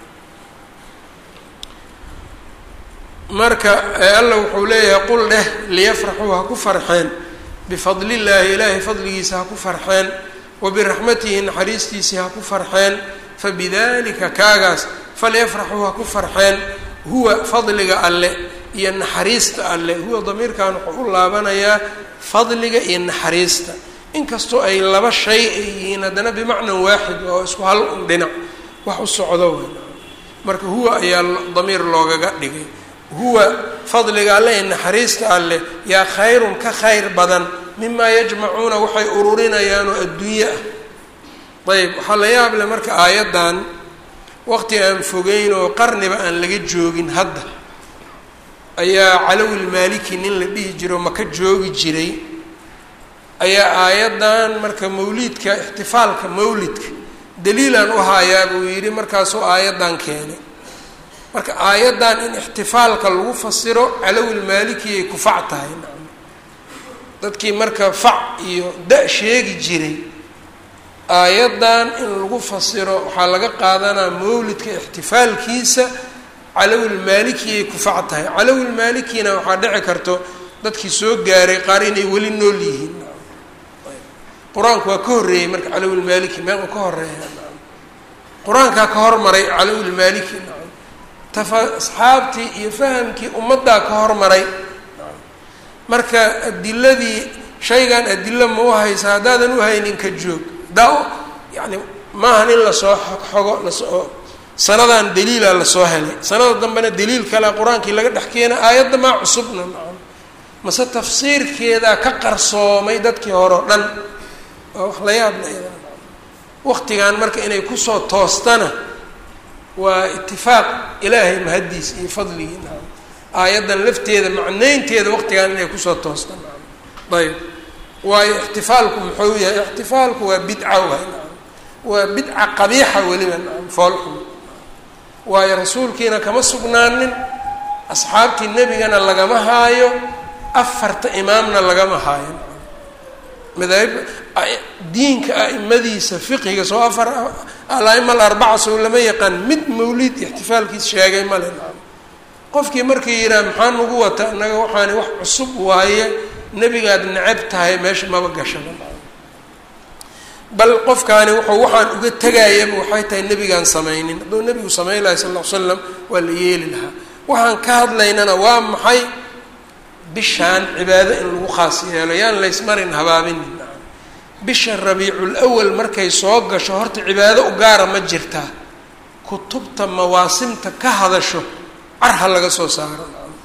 marka alla wuxuu leeyahay qul dheh liyafraxuu ha ku farxeen bifadli illaahi ilaahay fadligiisa ha ku farxeen wabiraxmatihi naxariistiisii ha ku farxeen fabidalika kaagaas falyafraxuu ha ku farxeen huwa fadliga alle iyo naxariista alle huwa damiirkan wuxuu u laabanayaa fadliga iyo naxariista inkastoo ay laba shay ay yihiin haddana bimacnan waaxid oo isku hal un dhinac wax u socdo wey marka huwa ayaa damiir loogaga dhigay huwa fadliga alle iyo naxariista alleh yaa khayrun ka khayr badan mimaa yajmacuuna waxay ururinayaan oo adduunye ah ayb waxaa la yaab leh marka aayaddan waqti aan fogeyn oo qarniba aan laga joogin hadda ayaa calawilmaaliki nin la dhihi jiro maka joogi jiray ayaa aayaddan marka mawliidka ixtifaalka mawlidka daliilaan u haayaa buu yidhi markaasuu aayaddan keenay marka aayaddan in ixtifaalka lagu fasiro calawilmaaliki ay kufac tahay dadkii marka fac iyo da- sheegi jiray aayaddan in lagu fasiro waxaa laga qaadanaa mawlidka ixtifaalkiisa calawilmaalikiyay ku fac tahay. calawilmaalikina waxaa dhici karto dadkii soo gaaray qaar inay weli nool yihiin. qur-aanku waa ka horreeyey marka calawilmaaliki meel uu ka horeeya qur-aankaa ka hormaray calawilmaaliki tafa asxaabtii iyo fahamkii ummaddaa ka hormaray. marka adiladii shaygan adilo ma u haysa haddaadan u haynin ka joog daa yani maahan in lasoo xogo lasoo sanadan daliila lasoo helay sanada dambena daliil kale qur-aankii laga dhex keena aayadda maa cusubna mase tafsiirkeedaa ka qarsoomay dadkii hore o dhan waa wax la yaab la waqtigan marka inay kusoo toostana waa itifaaq ilaahay mahaddiis iyo fadligii aayaddan lafteeda macnaynteeda waqtigan inay kusoo toostaan ayb waayo ixtifaalku muxuu yahay ixtifaalku waa bidca waay waa bidca qabiixa weliba foolxum waayo rasuulkiina kama sugnaanin asxaabtii nebigana lagama haayo afarta imaamna lagama haayo madaahib diinka a'imadiisa fiqiga soo afar al-a'ima alarbaca soo lama yaqaan mid mawlid ixtifaalkiis sheegay male qofkii markii yidhaha maxaa nagu wata annaga waxaani wax cusub waaye nebigaad necab tahay meesha maba gashaba bal qofkaani wuxuu waxaan uga tegayaba waxay tahay nebigaan samaynin hadduu nebigu samayn lahay sal lla ly slam waa la yeeli lahaa. waxaan ka hadlaynana waa maxay bishaan cibaado in lagu khaas yeelo yaan laysmarin habaabinin. bisha rabiicul awal markay soo gasho horta cibaado u gaara ma jirtaa kutubta mawaasimta ka hadasho carha laga soo saaro.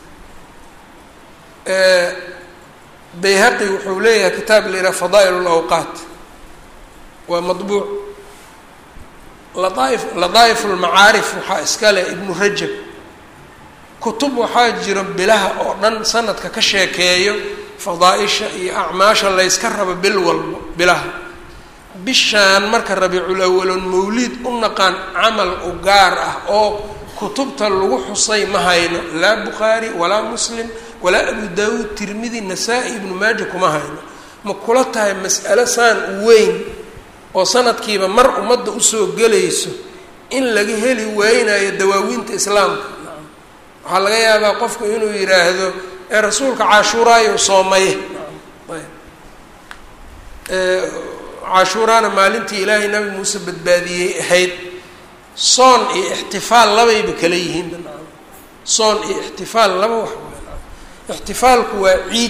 bayhaqi wuxuu leeyahay kitaab la yidhaha fadaa'il alawqaat waa madbuuc. ladaa'if ladaa'if almacaarif waxaa iska leh ibnu rajab. kutub waxaa jiro bilaha oo dhan sanadka ka sheekeeyo fadaaisha iyo acmaasha layska rabo bil walbo bilaha. bishaan marka rabiicul awalon mawliid u naqaan camal u gaar ah oo kutubta lagu xusay ma hayno laa bukhaari walaa muslim walaa abu daawuud tirmidi nasaa-i ibnu maaja kuma hayno. ma kula tahay mas'alo saan weyn oo sanadkiiba mar ummadda usoo gelayso in laga heli waynayo dawaawiinta islaamka? waxaa laga yaabaa qofku inuu yidhaahdo ee rasuulka cashuuraayo soomaye cashuuraana maalintii ilaahay nabi muuse badbaadiyey ahayd. soon iyo ixtifaal labayba kala yihiin banaan. soon iyo ixtifaal laba wax banaan. ixtifaalku waa ciid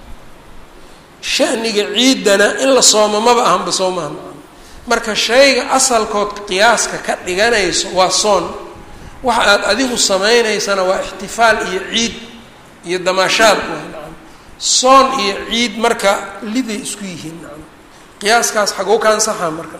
shaniga ciidana in la soomo maba ahanba soomaha marka shayga asalkood qiyaaska ka dhiganayso waa soon waxa aad adigu samaynaysana waa ixtifaal iyo ciid iyo damaashaad soon iyo ciid marka liday isku yihiin qiyaaskaas xagoo kaan saxa marka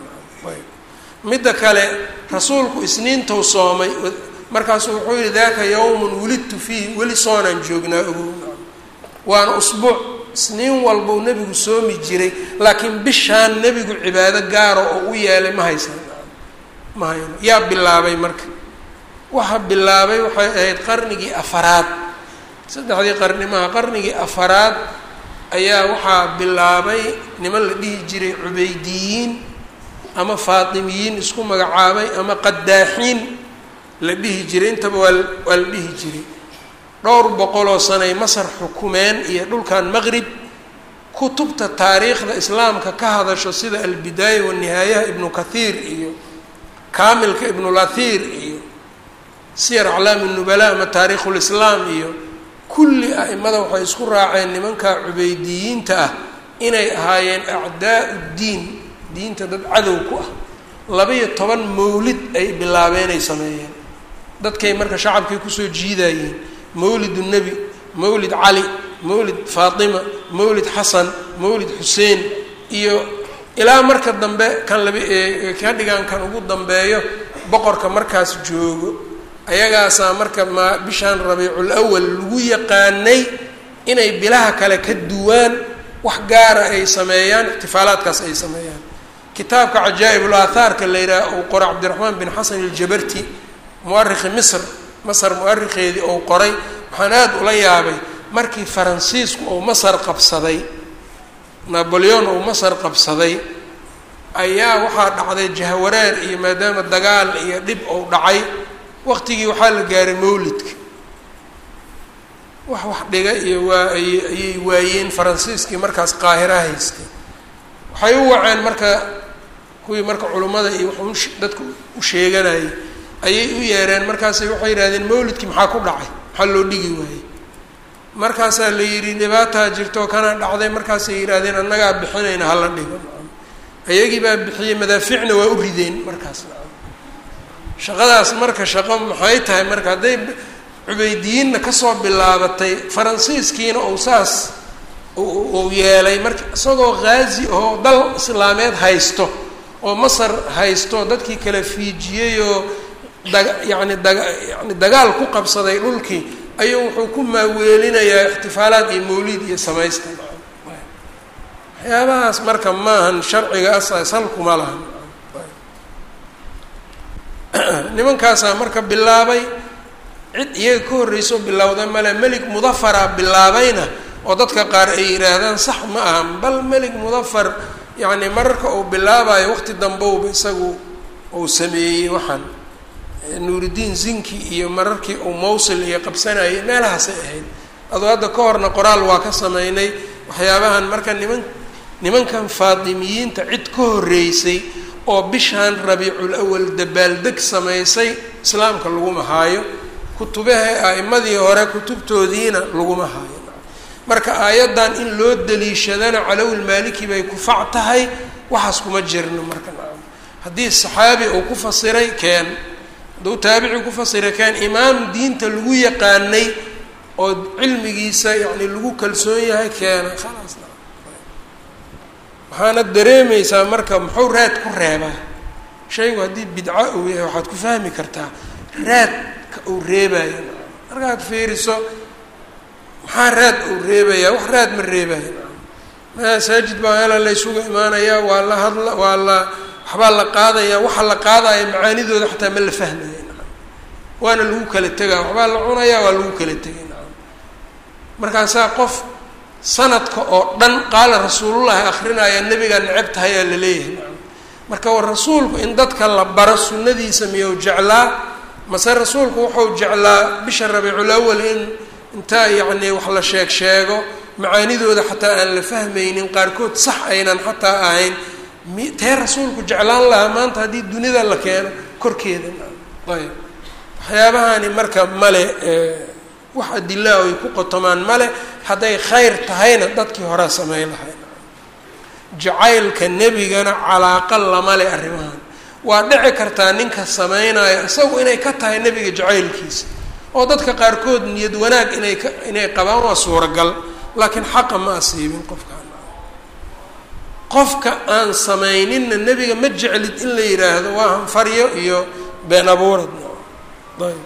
midda kale rasuulku isniintou soomay markaasuu wuxuu yihi daaka yawmun wulidtu fiihi weli soonaan joognaa ogow waana usbuuc isniin walbou nebigu soomi jiray laakiin bishaan nebigu cibaado gaaro oo u yeelay ma haysan ma hayno. yaa bilaabay marka waxa bilaabay waxay ahayd qarnigii afaraad saddexdii qarnimaha qarnigii afaraad ayaa waxaa bilaabay niman la dhihi jiray cubaydiyiin ama faatimiyiin isku magacaabay ama qadaaxiin la dhihi jiray intaba waa waa la dhihi jiray. dhowr boqoloo sanay masar xukumeen iyo dhulkan maqrib. kutubta taariikhda islaamka ka hadasho sida albidaaya wanihaaya ibnu kathiir iyo kaamilka ibnulahiir iyo siyar aclaami nubala ama taariikhulislaam iyo kulli a'imada waxay isku raaceen nimanka cubaydiyiinta ah inay ahaayeen acdaau ddiin diinta dad cadow ku ah. laba-iyo toban mawlid ay bilaabeen ay sameeyeen dadkay marka shacabkay kusoo jiidayeen mawlid nebi mawlid cali mawlid faatima mawlid xasan mawlid xuseen iyo ilaa marka dambe kan laba ka dhigaan kan ugu dambeeyo boqorka markaas joogo ayagaasaa marka ma bishaan rabiicul awal lagu yaqaanay inay bilaha kale ka duwaan wax gaara ay sameeyaan ixtifaalaadkaas ay sameeyaan. kitaabka cajaa'ibul aathaarka la yidhaha uu qoray cabdiraxmaan bin xasan aljabarti mu'arikhi misr masar mu'arikheedii ou qoray waxaan aada ula yaabay markii faransiisku ou masar qabsaday naboleon uu masar qabsaday ayaa waxaa dhacday jahwareer iyo maadaama dagaal iyo dhib uu dhacay waqtigii waxaa la gaaray mawlidka wax wax dhiga iyo waa ayay waayeen faransiiskii markaas qaahira haystay waxay u waceen marka kuwii marka culimmada iyo wax dadku u sheeganayay ayay u yeereen markaasay waxay yidhahdeen mawlidkii maxaa ku dhacay maxaa loo dhigi waayey markaasaa la yidhi dhibaataa jirto kana dhacday markaasay yidhaahdeen annagaa bixinayna hala dhigo ayagii baa bixiyey madaaficna waa u rideen markaas shaqadaas marka shaqo maxay tahay marka hadday cubaydiyiinna kasoo bilaabatay faransiiskiina ou saas uu yeelay marka isagoo ghazi oo dal islaameed haysto oo masar haysto dadkii kala fiijiyey oo daga yacni daga yani dagaal ku qabsaday dhulkii ayuu wuxuu ku maaweelinayaa ixtifaalaad iyo mawlid iyo samaysta waxyaabahaas marka maahan sharciga asaas hal kuma lahan nimankaasaa marka bilaabay cid iyaga ka horreyso bilowda male melig mudafara bilaabayna oo dadka qaar ay yidhaahdaan sax ma aha bal melig mudafar yacni mararka uu bilaabayo waqti dambowba isagu uu sameeyey waxaan nuuridiin zinki iyo mararkii uu mawsil iyo qabsanayay meelahaasay ahayd adoo hadda ka horna qoraal waa ka sameynay waxyaabahan marka niman nimankan faatimiyiinta cid ka horreysay oo bishaan rabiicul awal dabaaldeg samaysay islaamka laguma haayo kutubaha a'imadii hore kutubtoodiina laguma haayo marka aayaddan in loo daliishadana calowil maaliki bay kufac tahay waxaas kuma jirno marka haddii saxaabi uu ku fasiray keen hadduu taabici ku fasiray keen imaam diinta lagu yaqaanay oo cilmigiisa yacni lagu kalsoon yahay keena khalaas waxaana dareemaysaa marka muxuu raad ku reebaa shaygu haddii bidco uu yahay waxaad ku fahmi kartaa raadka uu reebayo markaad fiiriso maxaa raad uu reebayaa wax raad ma reebayo masaajid baa meela la ysugu imaanayaa waa la hadla waa la waxbaa la qaadayaa waxa la qaadaya macaanidooda xataa ma la fahmaya waana lagu kala tegaa waxbaa la cunayaa waa lagu kala tegay markaasaa qof sanadka oo dhan qaala rasuulullahi akrinaya nebigaa necab tahay aa la leeyahay marka war rasuulku in dadka la baro sunnadiisa miyou jeclaa mase rasuulku wuxuu jeclaa bisha rabiicul awal in intaa yacni wax la sheeg sheego macaanidooda xataa aan la fahmaynin qaarkood sax aynan xataa ahayn mi tee rasuulku jeclaan lahaa maanta haddii dunida la keeno korkeeda ayb waxyaabahani marka male wax adilaa ay ku qotomaan male hadday khayr tahayna dadkii horea sameyn lahay jacaylka nebigana calaaqa lama le arrimahan waa dhici kartaa ninka sameynaayo isagu inay ka tahay nebiga jacaylkiisa oo dadka qaarkood niyad wanaag inay ka inay qabaan waa suuragal laakiin xaqa ma asiibin qofkaan qofka aan samayninna nebiga ma jeclid in la yidhaahdo waa hanfaryo iyo been abuurad ayb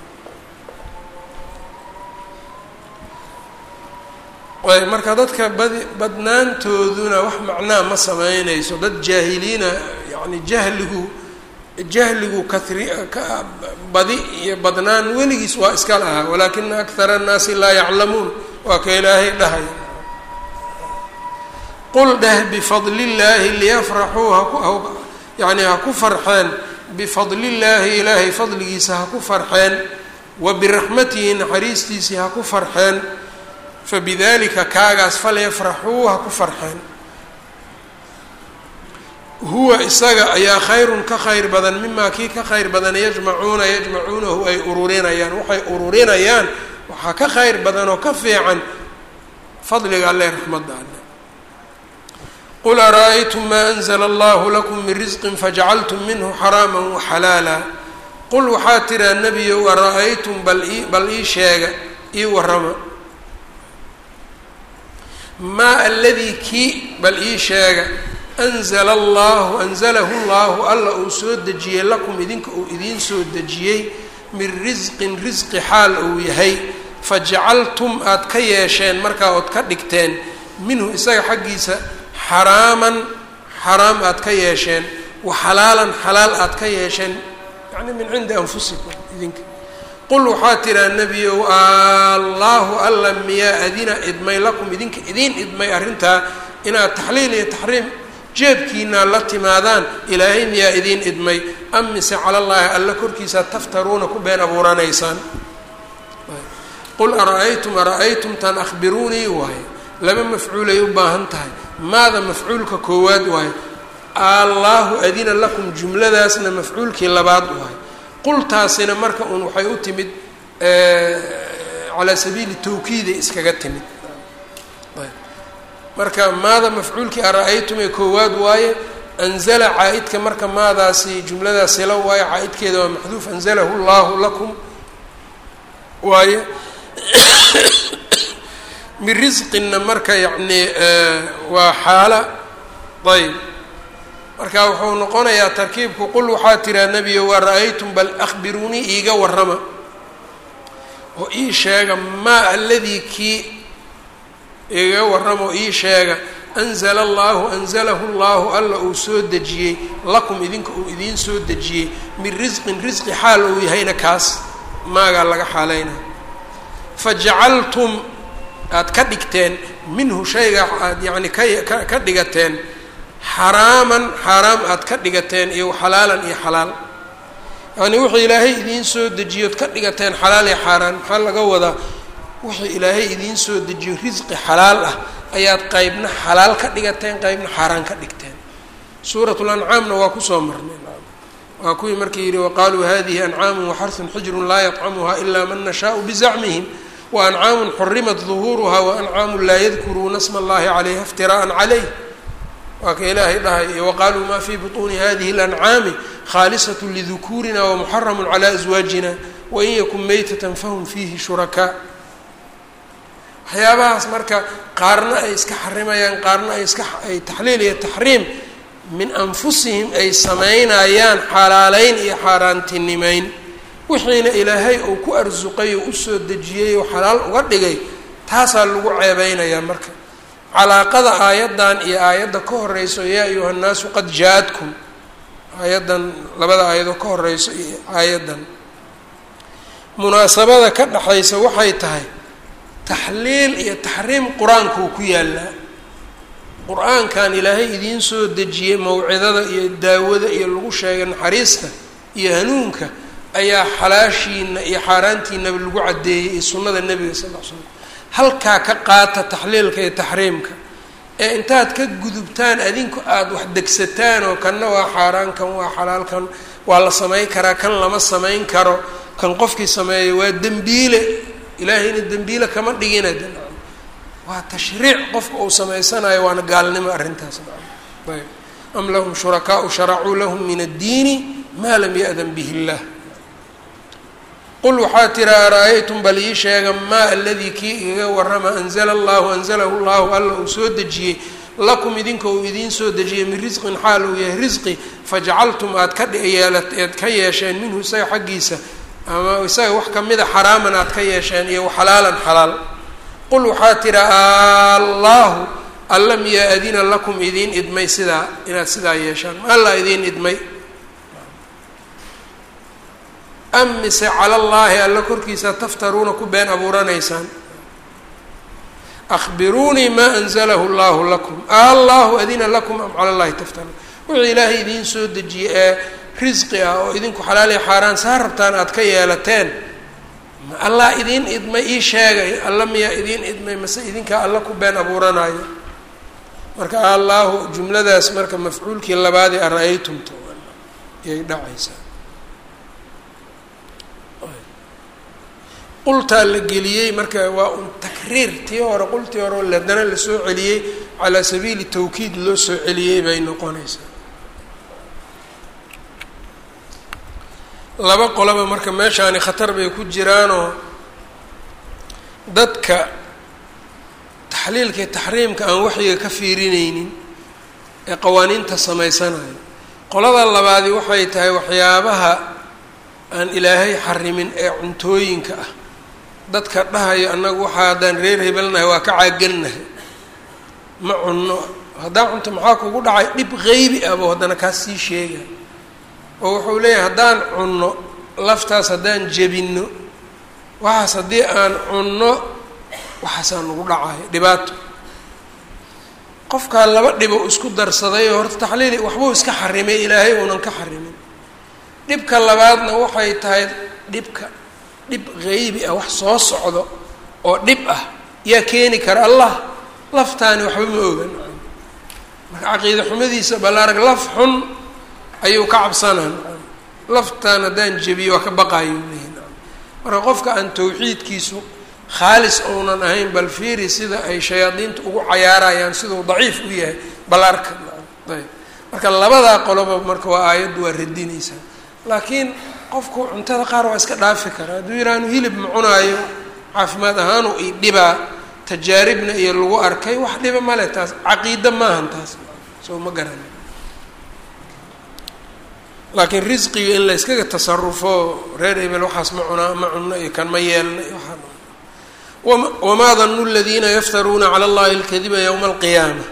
ayb marka dadka badi badnaantooduna wax macnaa ma sameynayso dad jaahiliina yani jahligu jahligu kahri badi iyo badnaan weligiis waa iska lahaa walaakina akthara annaasi laa yaclamuun waa ka ilaahay dhahay qul dheh bifadli illaahi liyafraxuu haku yani ha ku farxeen bifadli illaahi ilaahay fadligiisa ha ku farxeen wa biraxmatihi naxariistiisii ha ku farxeen fabidalika kaagaas falyafraxuu ha ku farxeen huwa isaga ayaa khayrun ka khayr badan mimaa kii ka khayr badan yajmacuuna yajmacuunahu ay ururinayaan waxay ururinayaan waxaa ka khayr badan oo ka fiican fadliga alle raxmadda alle qul ara-aytum maa anzla allahu lakum min risqin fajacaltum minhu xaraama waxalaala qul waxaa tiraa nebiyow ara-aytum bal ii bal ii sheega ii warrama maa aladii kii bal ii sheega anzala allahu anzalahu llahu alla uu soo dejiyey lakum idinka uu idiin soo dejiyey min risqin risqi xaal uu yahay fajacaltum aada ka yeesheen markaa ood ka dhigteen minhu isaga xaggiisa xaraaman xaraam aada ka yeesheen wa xalaalan xalaal aada ka yeesheen yacni min cindi anfusikum idinka qul waxaa tiraa nebiyow allaahu alla miyaa adina idmay lakum idinka idiin idmay arrintaa inaad taxliil iyo taxriim jeebkiina la timaadaan ilaahay miyaa idiin idmay am mise cala llaahi alla korkiisa taftaruuna ku been abuuranaysaan. qul ara-aytum ara-aytum tan akhbiruunii waaye laba mafcuulay u baahan tahay, maada mafcuulka koowaad waaye, allaahu adina lakum jumladaasna mafcuulkii labaad waaye. qultaasina marka uun waxay u timid calaa sabiili tawkiiday iskaga timid. marka maada mafcuulkii ara-aytum ee koowaad waaye, anzala caa-idka marka maadaasi jumladaas sila waaye, caa-idkeeda waa maxduuf, anzalahu llaahu lakum waaye. min risqina marka yacni waa xaala ayb, marka wuxuu noqonayaa tarkiibku qul waxaa tiraa nebiyo waa ra-aytum bal akhbiruunii iiga warrama oo ii sheega maa aladii kii iiga warrama oo ii sheega anzala allaahu anzalahu llaahu alla uu soo dejiyey lakum idinka uu idiin soo dejiyey min risqin risqi xaal uu yahayna kaas maagaa laga xaalaynaya. fajacaltum aad ka dhigteen minhu shayga aad yacni ka ka dhigateen xaraaman xaaraam aad ka dhigateen iyo xalaalan iyo xalaal, yacni wixii ilaahay idiin soo dejiyood ka dhigateen xalaal iyo xaaraan. maxaa laga wadaa? wixii ilaahay idiin soo dejiyo risqi xalaal ah ayaad qeybna xalaal ka dhigateen qeybna xaaraan ka dhigteen. suuratu lancaamna waa kusoo marnay, waa kuwii markii yidhi waqaaluu hadihi ancaamu waxarsun xijrun laa yطcamuha ilaa man nashaau bizacmihim waأncaamu xurimat ظuhuuruha waأncaamu laa yadkuruuna sma اllahi calayha اftiraءa calayh. waa ka ilaahay dhahay waqaaluu ma fii buطuuni hadihi اlancaami khaalisaة lidukuurina wamuxaramu calى aswaajina wain yakun maytatan fahum fiihi shurakaa. waxyaabahaas marka qaarna ay iska xarimayaan, qaarna ay iska ay taxliil iyo taxriim min anfusihim ay samaynayaan xalaaleyn iyo xaaraantinimeyn. wixiina ilaahay uu ku arsuqay oo usoo dejiyey oo xalaal uga dhigay taasaa lagu ceebeynayaa. marka calaaqada aayaddan iyo aayadda ka horeyso yaa ayuha nnaasu qad jaa-adkum, aayaddan labada aayadoo ka horeyso iyo aayaddan munaasabada ka dhexaysa waxay tahay taxliil iyo taxriim qur-aankuu ku yaallaa. qur-aankan ilaahay idiin soo dejiyey mawcidada iyo daawada iyo lagu sheegay naxariista iyo hanuunka ayaa xalaashiina iyo xaaraantiinaba lagu caddeeyey iyo sunnada nebiga sal ll ly slam. halkaa ka qaata taxliilka iyo taxriimka ee intaad ka gudubtaan adinku aada wax degsataan oo kanna waa xaaraan, kan waa xalaal, kan waa la samayn karaa, kan lama samayn karo, kan qofkii sameeya waa dembiile, ilaahayna dembiile kama dhigina. waa tashriic qofka uu samaysanayo, waana gaalnimo arrintaas. ayb am lahum shurakaau sharacuu lahum min addiini maa lam ya-dan bihi اllah. qul waxaa tira ara-aytum bal ii sheega maa aladii kii igaga warrama anzala allahu anzalahu llahu alla uu soo dejiyey lakum idinka uu idiin soo dejiyey min risqin xaal uu yahay risqi fajacaltum aad ka yeela aad ka yeesheen minhu isaga xaggiisa ama isaga wax kamida xaraaman aad ka yeesheen iyo xalaalan xalaal. qul waxaa tira allaahu alla miyaa adina lakum idiin idmay sidaa inaad sidaa yeeshaan, ma alla idiin idmay am mise cala llaahi alla korkiisa taftaruuna ku been abuuranaysaan. akhbiruunii maa anzalahu llahu lakum allaahu adina lakum am cala llahi taftaruun. wuxuu ilaahay idiin soo dejiyey ee risqi ah oo idinku xalaal iyo xaaraan saa rabtaan aad ka yeelateen, ma allah idiin idmay ii sheegay, alla miyaa idiin idmay mase idinkaa alla ku been abuuranayo. marka allaahu jumladaas marka mafcuulkii labaadii ara-aytumta yay dhacaysaa. qultaa la geliyey marka waa un takriir tii hore qultii hore haddana lasoo celiyey calaa sabiili tawkiid loo soo celiyey bay noqonaysaa. laba qoloba marka meeshaani khatar bay ku jiraanoo dadka taxliilka iyo taxriimka aan waxyiga ka fiirinaynin ee qawaaniinta samaysanayo. qolada labaadi waxay tahay waxyaabaha aan ilaahay xarimin ee cuntooyinka ah, dadka dhahayo annagu waxaa haddaan reer hebelnahay waa ka caagannahay ma cunno, haddaan cunto maxaa kugu dhacay dhib qeybi ahbo haddana kaas sii sheegay oo wuxuu leeyahay haddaan cunno laftaas haddaan jebinno waxaas haddii aan cunno waxaasaa nagu dhacayo dhibaato. qofkaa laba dhibo isku darsaday oo horta taxliili waxbuu iska xarimay ilaahay uunan ka xarimin. dhibka labaadna waxay tahay dhibka dhib geybi ah wax soo socdo oo dhib ah yaa keeni kara allah laftaani waxba ma ogan. marka caqiida xumadiisa balaarag laf xun ayuu ka cabsanaan laftaan haddaan jebiyo waa ka baqaayo leeyihin. marka qofka aan tawxiidkiisu khaalis ounan ahayn bal fiiri sida ay shayaadiinta ugu cayaarayaan siduu daciif u yahay balaarka. ayb marka labadaa qoloba marka waa aayaddu waa radinaysaa. laakiin qofku cuntada qaar waa iska dhaafi karaa hadduu yiraanu hilib ma cunaayo caafimaad ahaanu i dhibaa tajaaribna iyo lagu arkay wax dhiba male taas caqiida maahan taas soo ma garani. laakiin risqiga in la iskaga tasarufo reer ebel waxaas ma cunaa ma cunno iyo kan ma yeelna iyo waxaa wamaa danu aladiina yaftaruuna cala allahi alkadiba yowma alqiyaama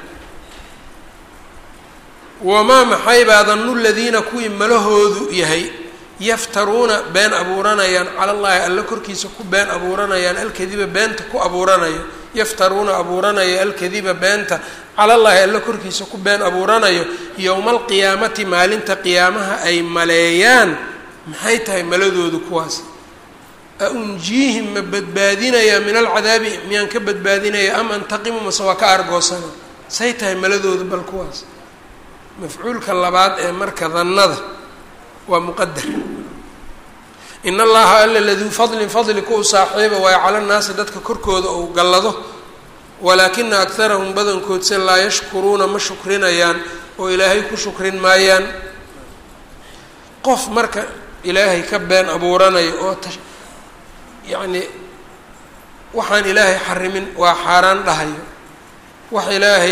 wamaa maxaybaa danu ladiina kuwii malahoodu yahay yaftaruuna been abuuranayaan cala allahi alla korkiisa ku been abuuranayaan alkadiba beenta ku abuuranayo yaftaruuna abuuranayo alkadiba beenta cala allahi alla korkiisa ku been abuuranayo yowma alqiyaamati maalinta qiyaamaha ay maleeyaan maxay tahay maladoodu kuwaas aunjiihim ma badbaadinayaa min alcadaabi miyaan ka badbaadinaya am antaqimu mase waa ka argoosana say tahay maladoodu bal kuwaas. mafcuulka labaad ee marka dannada waa muqadar. in allaha alla laduu fadlin fadli ku u saaxiiba waayo cala nnaasi dadka korkooda ou gallado walaakina akharahum badankood se laa yashkuruuna ma shukrinayaan oo ilaahay ku shukrin maayaan. qof marka ilaahay ka been abuuranayo oo ta yacni waxaan ilaahay xarimin waa xaaraan dhahayo wax ilaahay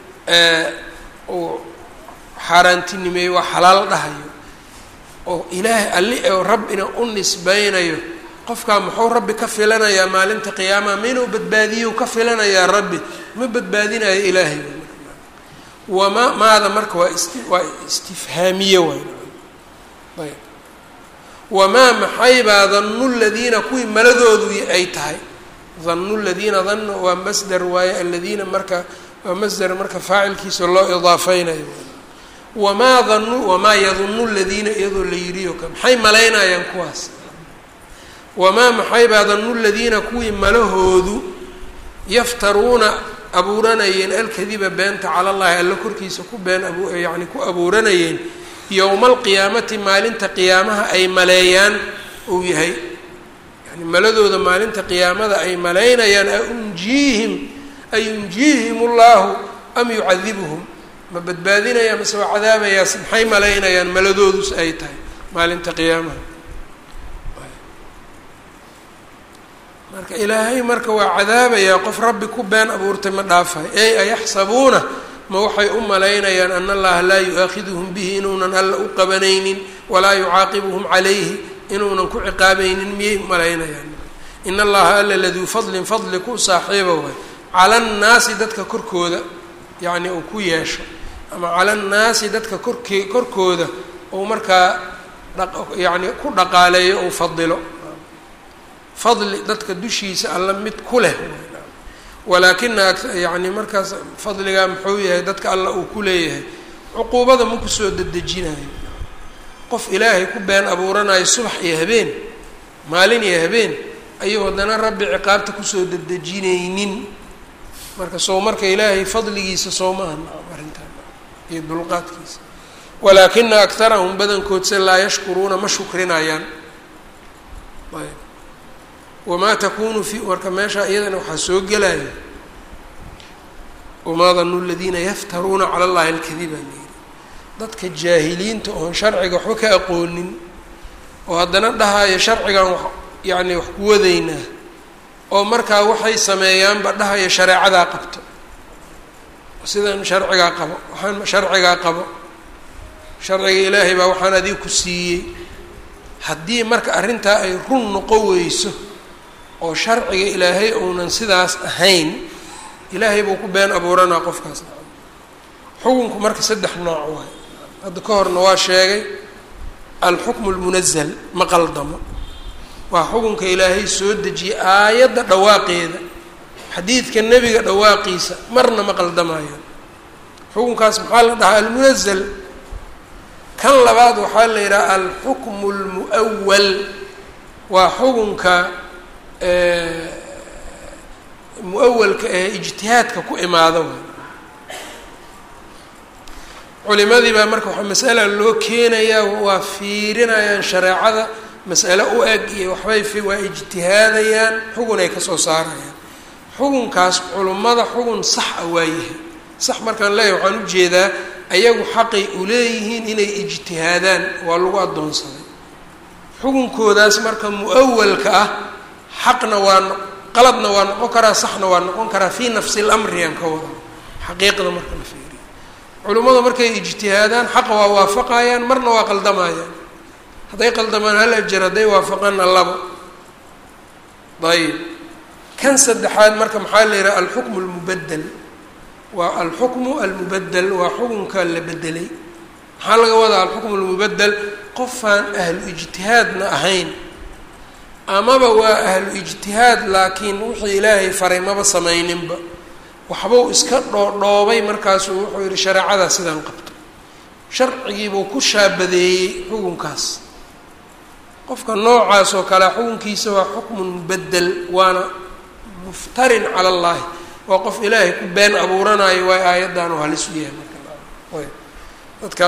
uu xaaraantinimeeyo waa xalaal dhahayo oo ilaahay alli oo rabbina u nisbaynayo qofkaa muxuu rabbi ka filanayaa maalinta qiyaamaha ma inuu badbaadiyo ka filanayaa rabbi ma badbaadinayo ilaahay. wamaa maada marka waa ist waa istifhaamiye waay. ayb wamaa maxaybaa danu ladiina kuwii maladoodu ay tahay danu ladiina danu waa masdar waaye aladiina marka waa masdar marka faacilkiisa loo idaafeynayo. wamaa danu wamaa yadunu ladiina iyadoo la yiriyo ka maxay malaynayaan kuwaas. wamaa maxaybaa danu ladiina kuwii malahoodu yaftaruuna abuuranayeen alkadiba beenta cala allahi alla korkiisa ku been abu yacni ku abuuranayeen yowma alqiyaamati maalinta qiyaamaha ay maleeyaan uu yahay yani maladooda maalinta qiyaamada ay malaynayaan aunjiihim ayunjiihim ullahu am yucadibuhum ma badbaadinayaa mase waa cadaabayaas maxay malaynayaan maladoodus ay tahay maalinta qiyaamaha. marka ilaahay marka waa cadaabayaa qof rabbi ku been abuurtay ma dhaafayo. ey ayaxsabuuna ma waxay u malaynayaan ana allaha laa yu-aakhiduhum bihi inuunan alla u qabanaynin walaa yucaaqibuhum calayhi inuunan ku ciqaabaynin miyay malaynayaan. in allaha alla laduu fadlin fadli ku saaxiiba waay cala annaasi dadka korkooda yacni uu ku yeesho ama cala annaasi dadka korkee korkooda uu markaa yani ku dhaqaaleeyo ou fadilo fadli dadka dushiisa alla mid ku leh. walaakina yani markaas fadligaa muxuu yahay dadka alla uu ku leeyahay cuquubada ma kusoo dedejinayo. qof ilaahay ku been abuuranayo subax iyo habeen maalin iyo habeen ayuu haddana rabbi ciqaabta kusoo dedejinaynin. marka soo marka ilaahay fadligiisa soo maahan arrintaan iyo dulqaadkiisa. walaakina akharahum badankood se laa yashkuruuna ma shukrinayaan. ayb wamaa takunu fi marka meesha iyadana waxaa soo gelaya wamaa danu ladiina yaftaruuna cala allahi alkadiba layiri dadka jaahiliinta oon sharciga waxba ka aqoonin oo haddana dhahayo sharcigan wax yacni wax ku wadaynaa oo markaa waxay sameeyaanba dhahayo shareecadaa qabto sidan sharcigaa qabo waxaan sharcigaa qabo sharciga ilaahay baa waxaan adiga ku siiyey. haddii marka arrintaa ay run noqon weyso oo sharciga ilaahay uunan sidaas ahayn ilaahay buu ku been abuuranaa qofkaas. xukunku marka saddex nooc waayo hadda ka horna waa sheegay alxukmu lmunazal ma qaldamo waa xukunka ilaahay soo dejiyey aayadda dhawaaqeeda xadiidka nebiga dhawaaqiisa marna ma qaldamayo xukunkaas maxaa la dhahaa almunazal. kan labaad waxaa la yidhaha alxukmu lmu'awal, waa xukunka mu-awalka ee ijtihaadka ku imaado. culimadii baa marka waxaa mas'ala loo keenayaa, waa fiirinayaan shareecada mas'ale u eg iyo waxbay fi waa ijtihaadayaan, xugun ay kasoo saarayaan. xukunkaas culimmada xugun sax a waayahay. sax markaan leeyahay waxaan ujeedaa ayagu xaqay uleeyihiin inay ijtihaadaan, waa lagu addoonsaday. xukunkoodaas marka mu-awalka ah xaqna waa qaladna waa noqon karaa, saxna waa noqon karaa, fii nafsi lamri aan ka wada xaqiiqda marka la fiiriyo. culimmada markay ijtihaadaan xaqa waa waafaqayaan, marna waa qaldamayaan. hadday qaldamaan hal ajar, hadday waafaqaanna labo. ayib kan saddexaad marka maxaa la yidhaha alxukmu almubadel. waa alxukmu almubadel, waa xukunka la bedelay. maxaa laga wadaa alxukmu almubadel? qofaan ahlu ijtihaadna ahayn, amaba waa ahlu ijtihaad laakiin wixii ilaahay faray maba samayninba, waxbuu iska dhoodhoobay, markaasuu wuxuu yihi shareecadaa sidaan qabto, sharcigiibuu ku shaabadeeyey xukunkaas. qofka noocaas oo kale xukunkiisa waa xukmun mubadel, waana muftarin cala allahi, waa qof ilaahay ku been abuuranayo. waa aayaddan oo halis u yahay marka dadka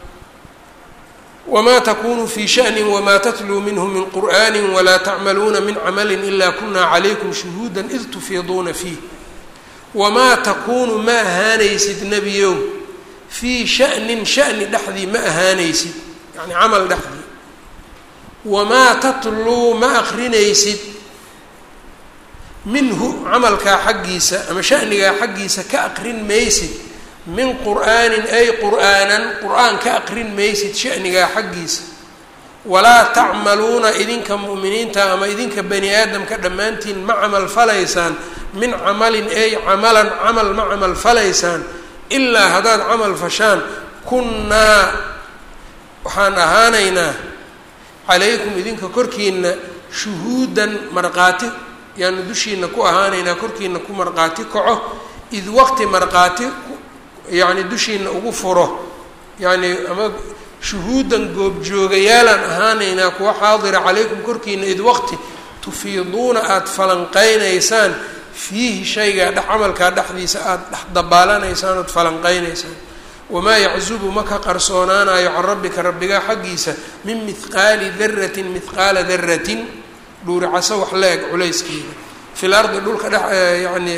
wamaa takunu fii sha'nin wamaa tatluu minhu min qur'aani walaa tacmaluuna min camalin ilaa kunaa calaykum shuhuuda id tufiiduuna fiih. wamaa takuunu ma ahaanaysid nebiyow fii sha'nin sha'ni dhexdii ma ahaanaysid, yani camal dhexdii. wamaa tatluu ma akrinaysid minhu camalkaa xaggiisa ama sha'nigaa xaggiisa ka aqrin maysid, min qur'aanin ay qur'aanan qur'aan ka aqrin maysid sha'nigaa xaggiisa. walaa tacmaluuna idinka mu'miniinta ama idinka bani aadamka dhammaantiin ma camal falaysaan, min camalin ay camalan camal ma camal falaysaan, ilaa haddaad camal fashaan kunnaa waxaan ahaanaynaa calaykum idinka korkiina shuhuudan markhaati, yaanu dushiina ku ahaanaynaa korkiina ku markhaati kaco, id waqti markhaati yacni dushiina ugu furo, yacni ama shuhuudan goobjoogayaalaan ahaanaynaa kuwa xaadira calaykum korkiina id waqti tufiiduuna aada falanqeynaysaan fiihi shaygaa dhex camalkaa dhexdiisa aada dhex dabaalanaysaan ood falanqeynaysaan. wamaa yaczubu ma ka qarsoonaanayo can rabbika rabbigaa xaggiisa min mihqaali daratin mihqaala daratin dhuuricaso wax la eg culayskeeda, fil ardi dhulka dhex yacni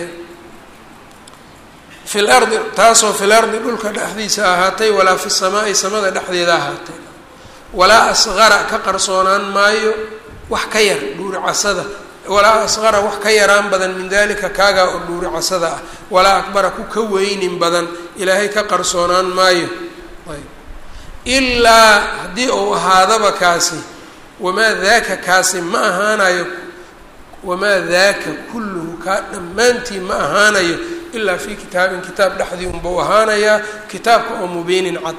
fil ardi taasoo fil ardi dhulka dhexdiisa ahaatay, walaa fi samaa'i samada dhexdeeda ahaatay. walaa asqara ka qarsoonaan maayo wax ka yar dhuuricasada, walaa asqara wax ka yaraan badan min dalika kaagaa oo dhuuricasada ah, walaa akbara ku ka weynin badan ilaahay ka qarsoonaan maayo. ayb ilaa haddii uu ahaadaba kaasi, wamaa daaka kaasi ma ahaanayo, wamaa daaka kulluhu kaa dhammaantii ma ahaanayo ilaa fii kitaabin kitaab dhexdii unbau ahaanayaa, kitaabka oo mubiinin cad.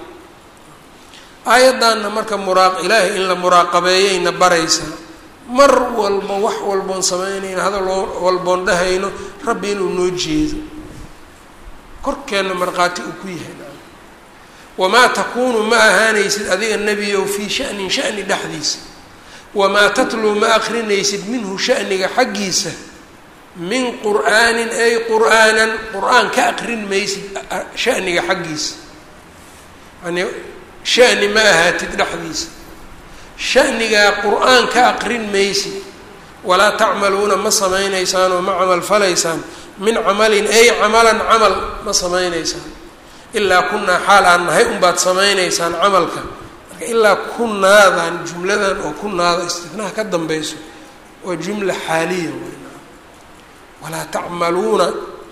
aayaddaanna marka muraa ilaahay in la muraaqabeeyayna baraysaa. mar walba wax walboon samaynayna, hadal walboon dhahayno, rabbi inuu noo jeedo, korkeenna markhaati uu ku yahay. wamaa takuunu ma ahaanaysid adiga nebiyow fii sha'nin sha'ni dhexdiisa, wamaa tatluu ma akrinaysid minhu sha'niga xaggiisa, min qur'aanin ay qur'aanan qur'aan ka aqrin maysid sha'niga xaggiisa, yani sha'ni ma ahaatid dhexdiisa, sha'nigaa qur'aan ka aqrin maysid. walaa tacmaluuna ma samaynaysaan oo ma camal falaysaan, min camalin ay camalan camal ma samaynaysaan, ilaa kunaa xaal aan nahay unbaad samaynaysaan camalka. marka ilaa kunaadan jumladan oo kunaada istinaha ka dambayso waa jumla xaaliya. walaa tacmaluuna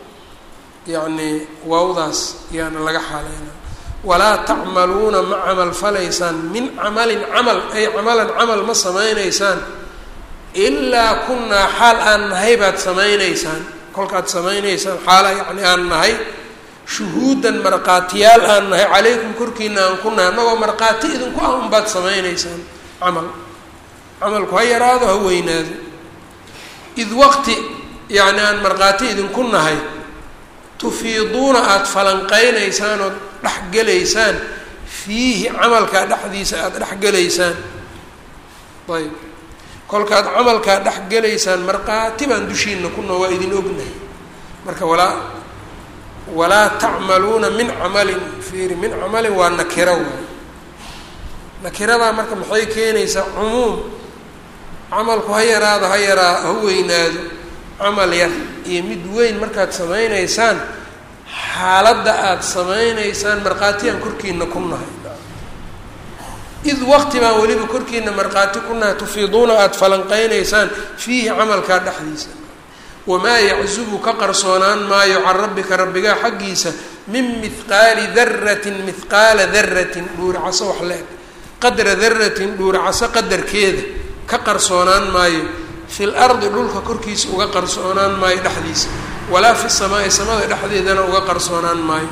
yacni waawdaas yaana laga xaaleynaa. walaa tacmaluuna ma camal falaysaan min camalin camal ay camalan camal ma samaynaysaan, ilaa kunaa xaal aan nahay baad samaynaysaan. kolkaad samaynaysaan xaala yacni aan nahay, shuhuudan markhaatiyaal aan nahay calaykum korkiina aan ku nahay, annagoo markhaati idinku ah unbaad samaynaysaan camal. camalku ha yaraado ha weynaado. id waqti yacni aan markhaati idinku nahay tufiiduuna aada falanqeynaysaan ood dhexgelaysaan fiihi camalkaa dhexdiisa aada dhexgelaysaan. ayb kolkaad camalkaa dhexgelaysaan markhaati baan dushiina ku noo waa idin ognahay. marka walaa walaa tacmaluuna min camalin fiiri min camalin waa nakira waay. nakiradaa marka maxay keenaysaa cumuum. camalku ha yaraado ha yaraa ha weynaado, camal yar iyo mid weyn markaad samaynaysaan xaaladda aada samaynaysaan markhaatiyaan korkiina ku nahay. id waqti baan weliba korkiina markhaati ku nahay tufiiduuna aada falanqeynaysaan fiihi camalkaa dhexdiisa. wamaa yaczubu ka qarsoonaan maayo can rabbika rabbigaa xaggiisa min mihqaali daratin mihqaala daratin dhuuricaso wax le-eg qadra daratin dhuuricaso qadarkeeda ka qarsoonaan maayo fil ardi dhulka korkiisa uga qarsoonaan maayo dhexdiisa, walaa fi samaa'i samada dhexdeedana uga qarsoonaan maayo.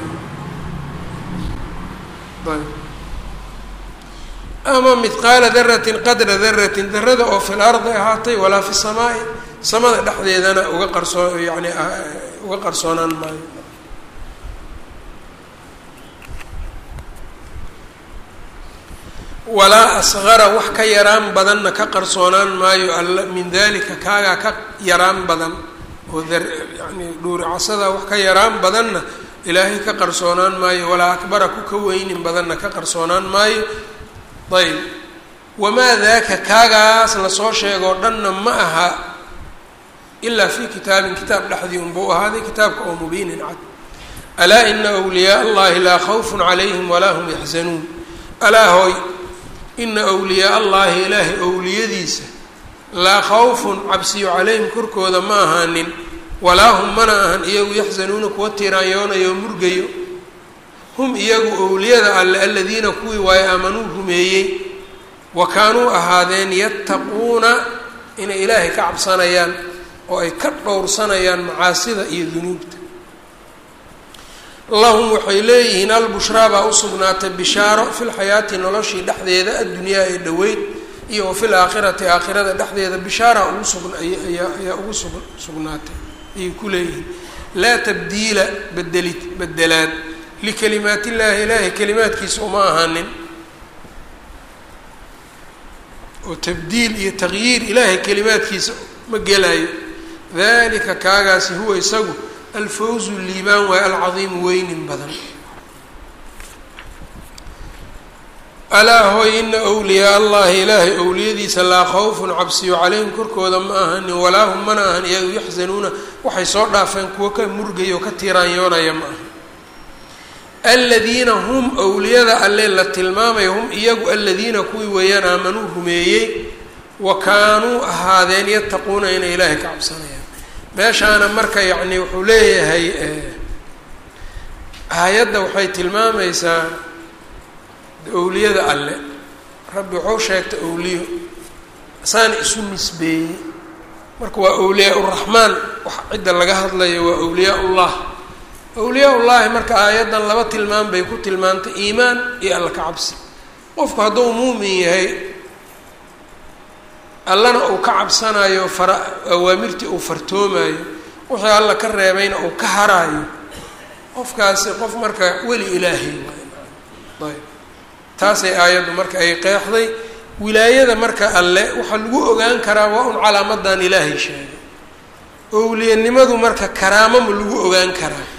ama mihqaala daratin qadra daratin darada oo fil ardi ahaatay, walaa fi samaa'i samada dhexdeedana uga qarsoo yani uga qarsoonaan maayo. walaa asqara wax ka yaraan badanna ka qarsoonaan maayo alla min dalika kaagaa ka yaraan badan oo yani dhuuricasada wax ka yaraan badanna ilaahay ka qarsoonaan maayo. walaa akbara ku ka weynin badanna ka qarsoonaan maayo. ayb wamaa daaka kaagaas lasoo sheegoo dhanna ma aha ilaa fii kitaabin kitaab dhexdii unbuu ahaaday, kitaabka oo mubiinin cad. alaa ina wliyaa allahi laa khawfun calayhim walaa hum yaxzanuun. alaa hooy ina wliyaa allahi ilaahay owliyadiisa laa khawfun cabsiyo calayhim korkooda ma ahaanin, walaa hum mana ahan iyagu yaxzanuuna kuwa tiraanyoonayo murgayo. hum iyagu owliyada alle aladiina kuwii waaye aamanuu rumeeyey wa kaanuu ahaadeen yattaquuna inay ilaahay ka cabsanayaan oo ay ka dhowrsanayaan macaasida iyo dunuubta. lahum waxay leeyihiin albushraa baa usugnaatay bishaaro filxayaati noloshii dhexdeeda addunyaa ee dhoweyd iyo wa fil aakhirati aakhirada dhexdeeda bishaara ugu sugn ayaa ugu sug sugnaatay ayay ku leeyihiin. laa tabdiila bedelid bedelaad likalimaat illaahi ilaahay kalimaadkiisa uma ahaanin, oo tabdiil iyo taqyiir ilaahay kalimaadkiisa ma gelaayo. dalika kaagaasi huwa isagu alfawzu liibaan waay alcadiimu weynin badan. alaa hooy ina wliyaa allahi ilaahay owliyadiisa laa khawfun cabsiyo calayhim korkooda ma ahanin, walaa hum mana ahan iyagu yaxzanuuna waxay soo dhaafeen kuwa ka murgaya oo ka tiraanyoonaya ma aha. aladiina hum owliyada alle la tilmaamaya hum iyagu aladiina kuwii weeyaan aamanuu rumeeyey wa kaanuu ahaadeen yattaquuna inay ilaahay ka cabsanayaan. meeshaana marka yacni wuxuu leeyahay aayadda waxay tilmaamaysaa owliyada alle. rabbi wuxuu sheegtay owliyo saana isu nisbeeyey, marka waa awliyaa uraxmaan wax cidda laga hadlayo waa awliyaa ullah. awliyaa ullaahi marka aayaddan laba tilmaam bay ku tilmaantay, iimaan iyo alla ka cabsi. qofku hadduu muumin yahay allana uu ka cabsanayo fara awaamirtii uu fartoomayo, wixii alla ka reebayna uu ka haraayo, qofkaasi qof marka weli ilaahay waay. ayb taasay aayaddu marka ay qeexday. wilaayada marka alle waxaa lagu ogaan karaa waa un calaamadan ilaahay sheegay. owliyanimadu marka karaamo ma lagu ogaan karaa?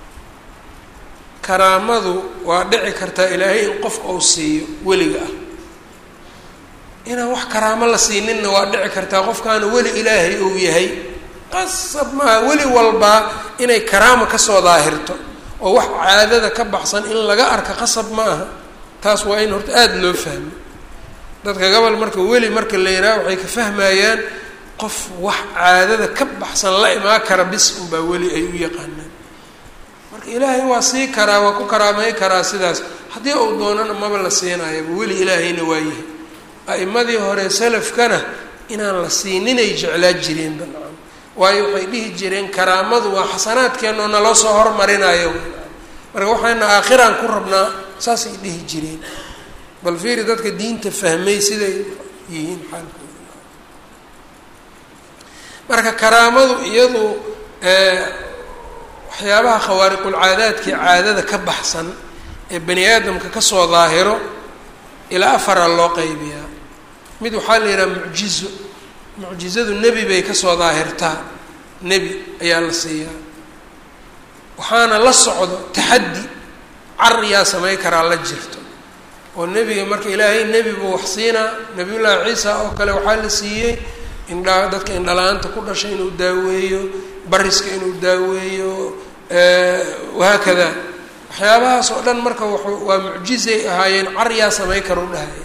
karaamadu waa dhici kartaa ilaahay in qof uu siiyo weliga ah, inaan wax karaamo la siininna waa dhici kartaa qofkaana weli ilaahay uu yahay. qasab maaha weli walbaa inay karaamo kasoo daahirto oo wax caadada ka baxsan in laga arka qasab ma aha. taas waa in horta aada loo fahmo. dadka gobol marka weli marka la yihaaha waxay ka fahmayaan qof wax caadada ka baxsan la imaan kara bis unbaa weli ay u yaqaanaan. marka ilaahay waa sii karaa, waa ku karaamey karaa sidaas, haddii uu doonana maba la siinayaba, weli ilaahayna waa yahay. a'imadii hore salafkana inaan la siininay jeclaa jireen banaan, waayo waxay dhihi jireen karaamadu waa xasanaadkeena oo naloo soo hormarinayo, marka waxayna aakhiraan ku rabnaa, saasay dhihi jireen. bal fiiri dadka diinta fahmay siday yihiin xaalkooda. marka karaamadu iyadu waxyaabaha khawaariqulcaadaadkii caadada ka baxsan ee bani aadamka kasoo daahiro ilaa afara loo qaybiyaa. mid waxaa la yidhaha mucjizo, mucjizadu nebi bay kasoo daahirtaa, nebi ayaa la siiyaa. waxaana la socdo taxaddi, car yaa samay karaa la jirto oo nebiga marka ilaahay nebi buu wax siinaa. nabiyullaahi ciisa oo kale waxaa la siiyey indha dadka indhala-aanta ku dhashay inuu daaweeyo, bariska inuu daaweeyo, wahaakada waxyaabahaas oo dhan marka waa mucjizay ahaayeen, car yaa samay kara u dhahay.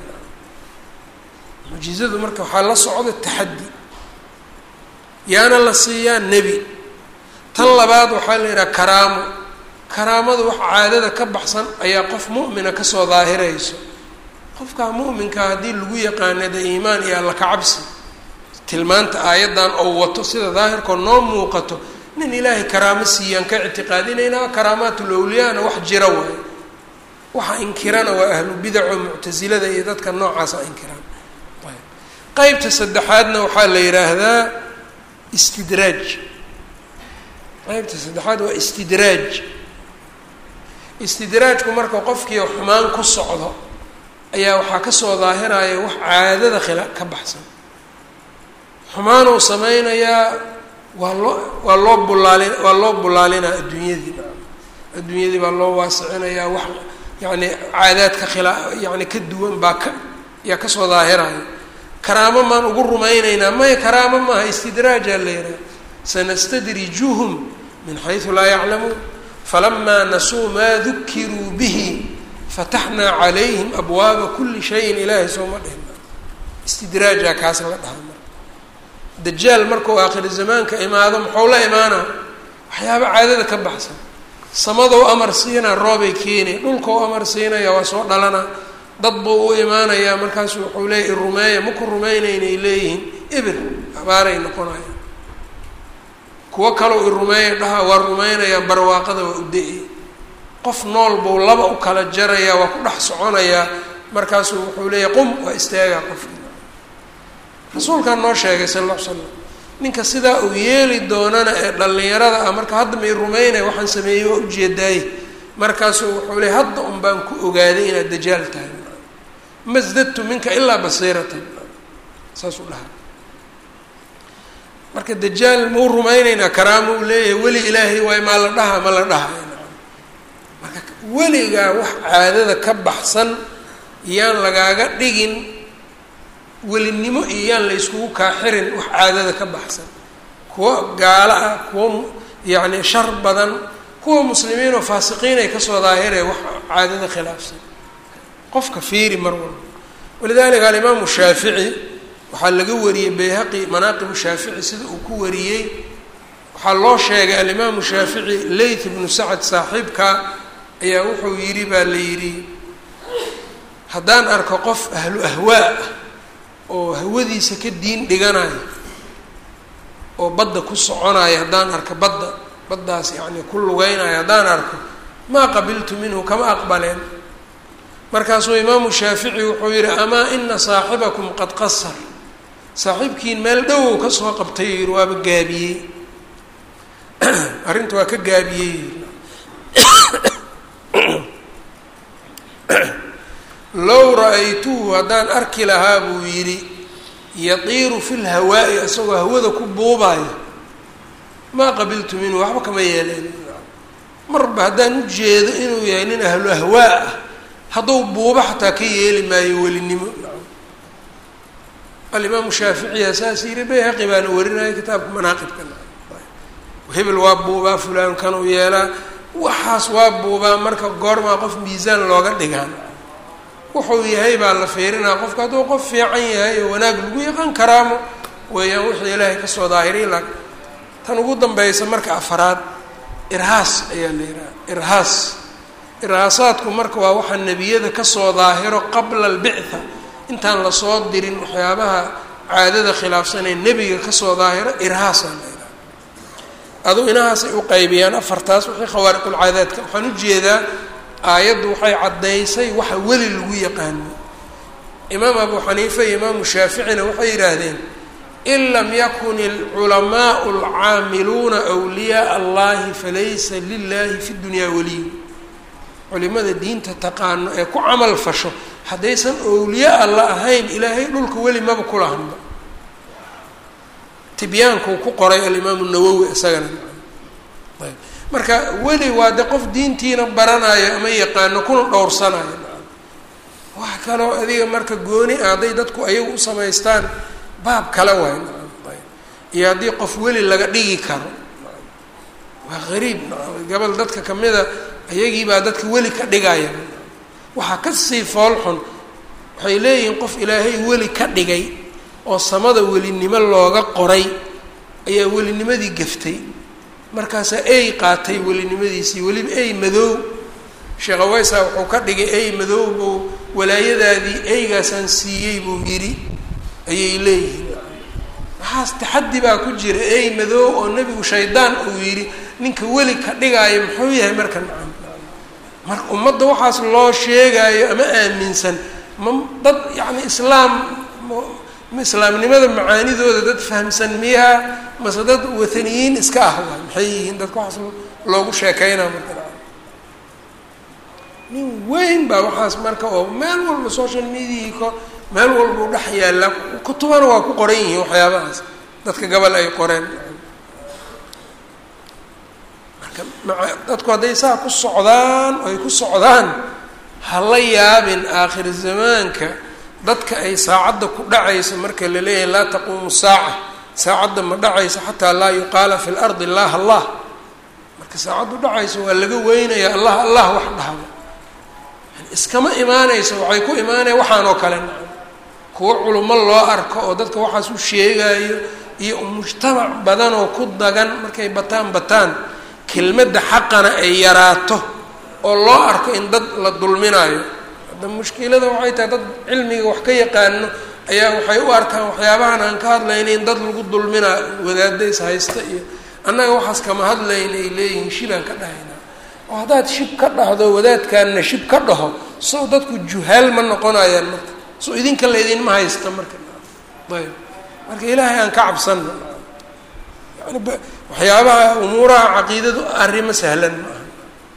mucjizadu marka waxaa la socda taxaddi, yaana la siiyaa nebi. tan labaad waxaa la yidhaha karaamo. karaamadu wax caadada ka baxsan ayaa qof mu'mina kasoo daahirayso. qofkaa mu'minkaa haddii lagu yaqaana de iimaan iyo alla kacabsi, tilmaanta aayaddan oo wato sida daahirkoo noo muuqato, nin ilaahay karaamo siiyaan ka ictiqaadinaynaa. karaamaatul awliyaana wax jira waayo, waxa inkirana waa ahlu bidaco muctasilada iyo dadka noocaasa inkiraan. ayb qeybta saddexaadna waxaa la yidhaahdaa istidraaj. qeybta saddexaad waa istidraaj. istidraajku marka qofkii xumaan ku socdo ayaa waxaa kasoo daahiraya wax caadada khila ka baxsan. xumaanuu sameynayaa waa loo waa loo bulaalin waa loo bulaalinaa adduunyadii adduunyadii baa loo waasicinayaa. wax yacni caadaadka khila yani ka duwan baa ka yaa kasoo daahiraya. karaamo maan ugu rumayneynaa? maya, karaamo maaha, istidraajaa la yidhaha. sanastadrijuhum min xaysu laa yaclamuun falamaa nasuu maa dukiruu bihi fataxnaa calayhim abwaaba kuli shayin. ilaahay sooma dhihin istidraajaa kaas la dhahaa. marka dajaal markuu aakhiri zamaanka imaado muxuu la imaanaa? waxyaaba caadada ka baxsan. samadow amar siinaa, roobay keenay. dhulkau amar siinaya, waa soo dhalana. dad buu u imaanayaa, markaasu wuxuu leeya i rumeeya, maku rumaynaynay leeyihiin, ibir abaaray noqonaya. kuwo kaleu i rumeeya dhaha, waa rumaynayaan, barwaaqada waa u da-i. qof nool buu laba u kala jarayaa, waa ku dhex soconayaa. markaasuu wuxuu leeyahy qum, waa istaagaa qofki. rasuulkaan noo sheegay sala alla ly slam, ninka sidaa uu yeeli doonana ee dhallinyarada ah, marka hadda ma i rumeynaya waxaan sameeyey waa ujeedaaye. markaasuu wuxuu leeyay hadda un baan ku ogaaday inaad dajaal tahay, ma sdadtu minka ilaa basiiratan. saasuu dhaha. marka dajaal mau rumayneynaa? karaamo uu leeyahay, weli ilaahay waay maa la dhaha ma la dhahay. marka weligaa wax caadada ka baxsan yaan lagaaga dhigin welinimo, iyo yaan la yskugu kaaxirin wax caadada ka baxsan. kuwa gaalo ah, kuwa yacni shar badan, kuwa muslimiin oo faasiqiin ay kasoo daahireen wax caadada khilaafsan. qofka fiiri mar walba. walidalika alimaamu shaafici waxaa laga wariyey bayhaqi manaaqibu shaafici sida uu ku wariyey. waxaa loo sheegay alimaamu shaafici layth ibnu sacad saaxiibka ayaa wuxuu yidhi baa la yidhi, haddaan arko qof ahlu ahwaa ah oo hawadiisa ka diin dhiganayo oo badda ku soconayo, haddaan arko badda baddaas yacni ku lugeynayo haddaan arko, maa qabiltu minhu, kama aqbaleen. markaasuu imaamu shaafici wuxuu yidhi, amaa ina saaxibakum qad qasar, saaxiibkiin meel dhowow ka soo qabtay yidhi, waaba gaabiyey, arrinta waa ka gaabiyey. low ra-aytuhu haddaan arki lahaa buu yidhi, yatiiru fi lhawaa'i, isagoo hawada ku buubaayo, maa qabiltu minhu, waxba kama yeeleen. marba haddaan u jeedo inuu yahay nin ahlu ahwaa ah, hadduu buuba xataa ka yeeli maayo welinimo. alimaamu shaaficiya saas yidhi, bayhaqi baana warinaya kitaabka manaaqibka. hebel waa buubaa, fulaan kanuu yeelaa, waxaas waa buubaa. marka goormaa qof miisaan looga dhigaan? wuxuu yahay baa la fiirinaa. qofka hadduu qof fiican yahay oo wanaag lagu yaqaan, karaamo weeyaan wixii ilaahay kasoo daahiray. la tan ugu dambaysa marka afaraad, irhaas ayaa la yidhaha. irhaas irhaasaadku marka waa waxaa nebiyada kasoo daahiro qabla albictha, intaan lasoo dirin waxyaabaha caadada khilaafsanee nebiga kasoo daahiro, irhaasaa la yidhaha. adu inahaasay u qaybiyaan afartaas wixii khawaariqulcaadaadka. waxaan ujeedaa aayaddu waxay caddaysay waxa weli lagu yaqaano. imaam abu xaniifa iyo imaamu shaaficina waxay yidhaahdeen in lam yakun alculamaau alcaamiluuna wliyaaa allahi falaysa lilahi fi dunyaa waliy. culimada diinta taqaano ee ku camal fasho haddaysan owliya alla ahayn ilaahay dhulka weli maba kulahanba. tibyaankuu ku qoray alimaamu nawowi isagana. ayb marka weli waa de qof diintiina baranayo ama yaqaano kuna dhowrsanayo. wax kaloo adiga marka gooni ah hadday dadku ayagu u samaystaan baab kale waay. iyo haddii qof weli laga dhigi karo waa qariib. gabal dadka kamida ayagii baa dadka weli ka dhigaya. waxaa kasii foolxun waxay leeyihiin qof ilaahay weli ka dhigay oo samada welinimo looga qoray ayaa welinimadii gaftay, markaasaa ey qaatay welinimadiisii, weliba ey madow. sheekh aweysa wuxuu ka dhigay ey madow buu walaayadaadii eygaasaan siiyey buu yidhi ayay leeyihiin. waxaas taxaddi baa ku jira. ey madow oo nebigu shaydaan uu yidhi ninka weli ka dhigaayo muxuu yahay marka nacam. marka ummadda waxaas loo sheegaayo ama aaminsan ma dad yacni islaam ma islaamnimada macaanidooda dad fahamsan miyaa mase dad wathaniyiin iska ah waay maxay yihiin dadka waxaas loogu sheekeynaa marka nin weyn baa waxaas marka oo meel walba social mediai ko meel walba u dhex yaalla kutubana waa ku qoran yihiin waxyaabahaas dadka gabal ay qoreen. marka maa dadku hadday saa ku socdaan oo ay ku socdaan ha la yaabin aakhir zamaanka dadka ay saacadda ku dhacayso marka la leeyahay laa taquumu saaca, saacadda ma dhacayso xataa laa yuqaala fi lardi allah allah. marka saacaddu dhacayso waa laga weynaya allah allah wax dhahdo iskama imaanayso. waxay ku imaanaya waxaan oo kale kuwo culummo loo arko oo dadka waxaas u sheegaayo iyo mujtamac badan oo ku dagan markay bataan bataan kelmadda xaqana ay yaraato oo loo arko in dad la dulminayo. hadda mushkilada waxay tahay dad cilmiga wax ka yaqaano ayaa waxay u arkaan waxyaabahan aan ka hadlayna in dad lagu dulminaayo wadaadays haysta iyo annaga waxaas kama hadlayna ay leeyihiin shibaan ka dhahayna. oo haddaad shib ka dhahdo wadaadkaanna shib ka dhaho sow dadku juhaal ma noqonayaan marka so idinka laydinma haysta marka. ayb marka ilaahay aan ka cabsano yani waxyaabaha umuuraha caqiidadu arrimo sahlan ma aha.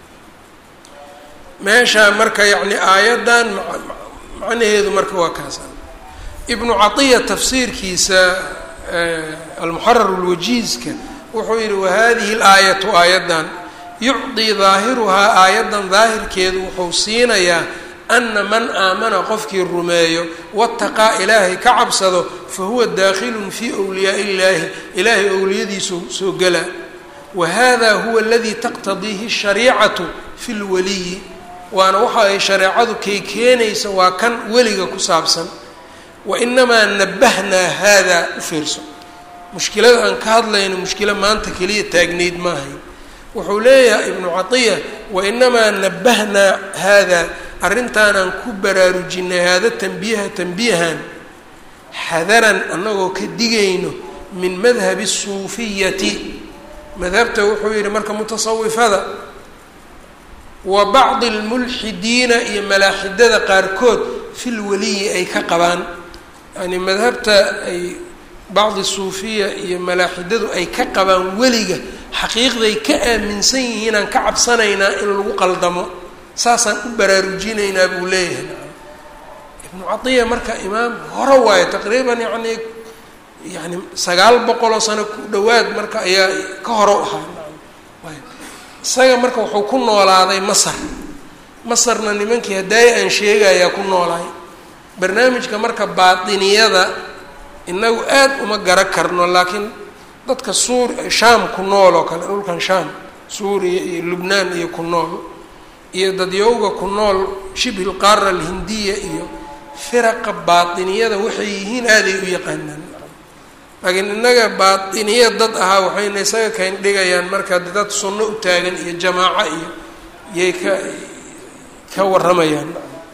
meesha marka yacni aayaddan macnaheedu marka waa kaasa. ibnu catiya tafsiirkiisa almuxarar lwajiizka wuxuu yihi wahadihi alaayatu aayaddan yucdii daahiruhaa aayaddan daahirkeedu wuxuu siinayaa ana man aamana qofkii rumeeyo wataqaa ilaahay ka cabsado fahuwa daakhilun fii wliyaai illaahi ilaahay owliyadiisu soo gala. wa hada huwa aladii taqtadiihi shariicatu fi lwaliyi, waana waxa ay shareecadu kay keenaysa waa kan weliga ku saabsan. wa inamaa nabahnaa hada u fiirso mushkilada aan ka hadlayno mushkilo maanta keliya taagnayd maahay. wuxuu leeyahay ibnu catiya wainamaa nabahnaa hada arrintaanaan ku baraarujinay haada tanbiyaha tanbiyahan xadaran annagoo ka digayno min madhabi suufiyati madhabta wuxuu yihi marka mutasawifada wa bacdi lmulxidiina iyo malaaxidada qaarkood fil waliyi ay ka qabaan. yani madhabta ay bacdi suufiya iyo malaaxidadu ay ka qabaan weliga xaqiiqday ka aaminsan yihiin aan ka cabsanaynaa in lagu qaldamo saasaan u baraarujinaynaa buu leeyahay. ibnu catiya marka imaam hore waayo taqriiban yani yani sagaal boqoloo sano ku dhowaad marka ayaa ka hore u ahaa. isaga marka wuxuu ku noolaaday masar. masarna nimankii hadaaya aan sheegayaa ku noolaay. barnaamijka marka baatiniyada inagu aad uma gara karno laakiin dadka suur shaam ku nool oo kale dhulkan shaam suuriya iyo lubnaan iyo ku nool iyo dadyowga ku nool shibhi lqaara alhindiya iyo firaqa baatiniyada waxay yihiin aaday u yaqaanaan. laakiin innaga baatiniya dad ahaa waxayna isaga kayn dhigayaan marka dad sunno u taagan iyo jamaaco iyo yay ka ka warramayaan.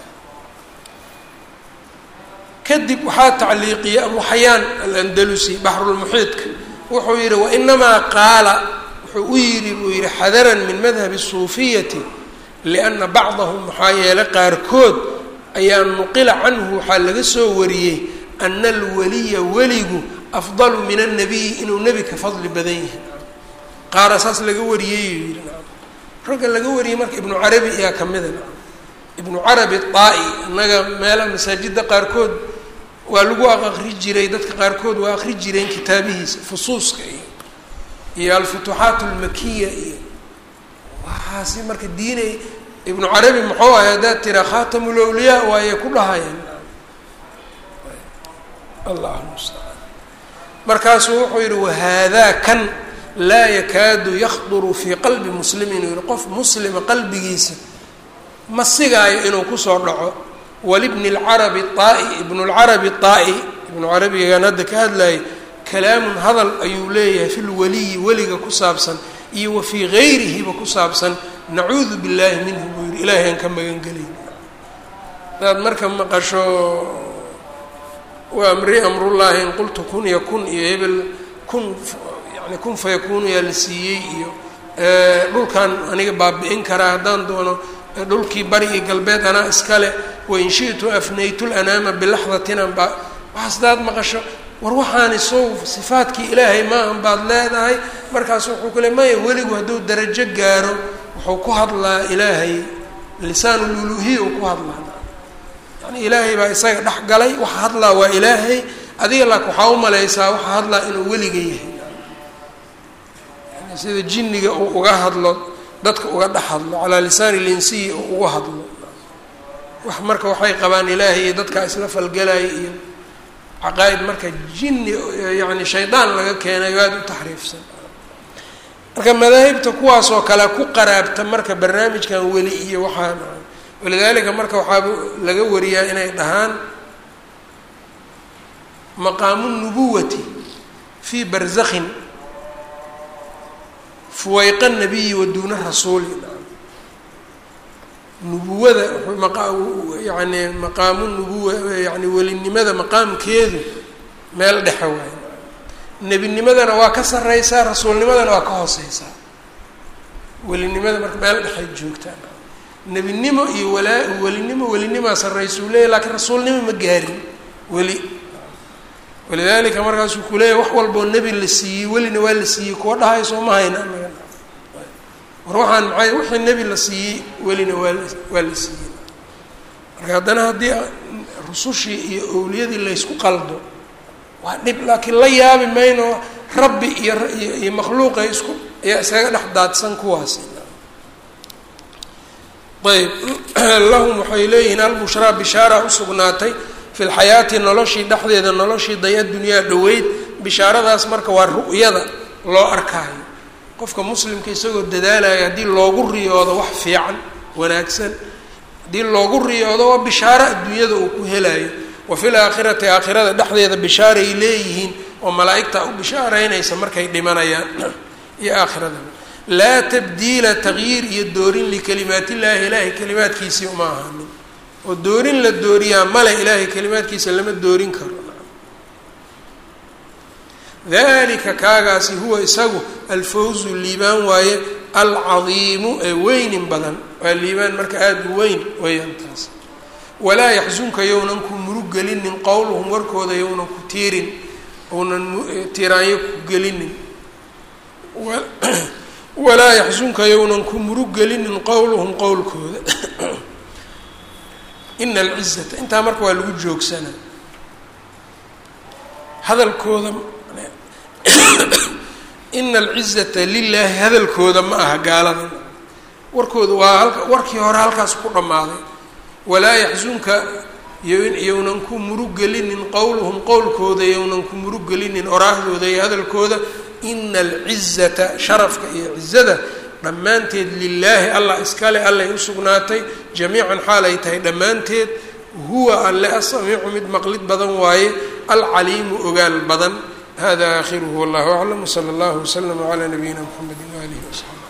kadib waxaa tacliiqiyay abu xayaan alandalusi baxrulmuxiidka wuxuu yihi wainamaa qaala wuxuu u yidhi buu yihi xadaran min madhabi suufiyati lianna bacdahum maxaa yeelay qaarkood ayaa nuqila canhu waxaa laga soo wariyey ana alwaliya weligu afdalu min annabiyi inuu nebi ka fadli badan yahay qaara saas laga wariyey yidhi ragga laga wariyey marka ibnu carabi ayaa ka mida ibnu carabi taa-i annaga meelaha masaajidda qaarkood waa lagu aqri jiray dadka qaarkood waa aqri jireen kitaabihiisa fusuuska iyo iyo alfutuuxaat almakiya iyo waxaasi marka diinay ibnu carabi muxuu ahay haddaad tiraa khaatamul awliyaa waaye ku dhahayeen allahu mustacaan markaasuu wuxuu yidhi wahaadaa kan laa yakaadu yakduru fii qalbi muslimin uu yihi qof muslima qalbigiisa ma sigaayo inuu kusoo dhaco walibni lcarabi taa-i ibnu lcarabi taa-i ibnu carabigaan hadda ka hadlayay kalaamun hadal ayuu leeyahay fi lwaliyi weliga ku saabsan iyo wa fii gayrihiba ku saabsan nacuudu billaahi minhu buu yihi ilaahay aan ka magan gelayn hadaad marka maqasho waa amri amrullaahi in qultu kun yakun iyo hebel kun yani kun fayakunu yaa la siiyey iyo dhulkan aniga baabi-in karaa haddaan doono dhulkii bari iyo galbeed anaa iskale wain shi'tu afnaytu lanaama bilaxdatina baa waxaas hadaad maqasho war waxaani sow sifaadkii ilaahay maahan baad leedahay markaas wuxuu ku le maya weligu hadduu darajo gaaro wuxuu ku hadlaa ilaahay lisaanululuhiya uu ku hadlaa yani ilaahay baa isaga dhex galay waxa hadlaa waa ilaahay adiga laak waxaa u malaysaa waxa hadlaa inuu weliga yahay yani sida jinniga uu uga hadlo dadka uga dhex hadlo calaa lisaani linsiyi uu uga hadlo wax marka waxay qabaan ilaahay iyo dadkaa isla falgalaya iyo caqaa'id marka jinni yani shaydaan laga keenayo aada u taxriifsan marka madaahibta kuwaasoo kale ku qaraabta marka barnaamijkan weli iyo waxaan walidaalika marka waxaa laga wariyaa inay dhahaan maqaamu nubuwati fii barzakhin fuwayqa nabiyi wa duuna rasuuli nubuwada yani maqaamu nubuwa yani welinimada maqaamkeedu meel dhexe waayo nebinimadana waa ka sarreysaa rasuulnimadana waa ka hooseysaa welinimada marka meel dhexay joogtaan nebinimo iyo walaa welinimo welinimaa sarreysuu leeyahy lakiin rasuulnimo ma gaarin weli walidaalika markaasuu ku leeyahy wax walboo nebi la siiyey welina waa la siiyey kuwa dhahay soo ma hayna war waxaan maxay wixii nebi la siiyey welina waa waa la siiyey marka haddana haddii rusushii iyo owliyadii laysku qaldo waa dhib laakiin la yaabi mayno rabbi iyo iyo makhluuqa isku ayaa iskaga dhex daadsan kuwaasi ayb lahum waxay leeyihiin albushraa bishaara usugnaatay fi lxayaati noloshii dhexdeeda noloshii day-a dunyaa dhaweyd bishaaradaas marka waa ru'yada loo arkaayo qofka muslimka isagoo dadaalaya haddii loogu riyoodo wax fiican wanaagsan haddii loogu riyoodo waa bishaaro adduunyada uu ku helayo wa fi laakhirati aakhirada dhexdeeda bishaaray leeyihiin oo malaa'igta u bishaareynaysa markay dhimanayaan iyo aakhirada laa tabdiila tagyiir iyo doorin likalimaatillaahi ilaahay kalimaadkiisii uma ahaanin oo doorin la dooriyaa male ilaahay kalimaadkiisa lama doorin karo dalika kaagaasi huwa isagu alfawzu liibaan waaye alcadiimu ee weynin badan waa liibaan marka aada u weyn weeyaan taas walaa yaxsunka yownan ku murug gelinin qowluhum warkooda yownan ku tiirin ounan tiiraanyo ku gelinin walaa yaxsunka yownan ku murug gelinin qowluhum qowlkooda ina alcizata intaa marka waa lagu joogsanaa hadalkooda ina alcizata lilaahi hadalkooda ma aha gaalada warkooda waa halka warkii hore halkaas ku dhammaaday walaa yaxsunka yownan ku murug gelinin qowluhum qowlkooda yownan ku murug gelinin oraahdooda iyo hadalkooda ina alcizata sharafka iyo cizada dhammaanteed lilaahi allah iskale allay usugnaatay jamiican xaal ay tahay dhammaanteed huwa alle asamiicu mid maqlid badan waaye alcaliimu ogaal badan hada aakhiruhu wallahu aclam wsala allahu waslama calaa nabiyina mxamedi waalihi wasaxbi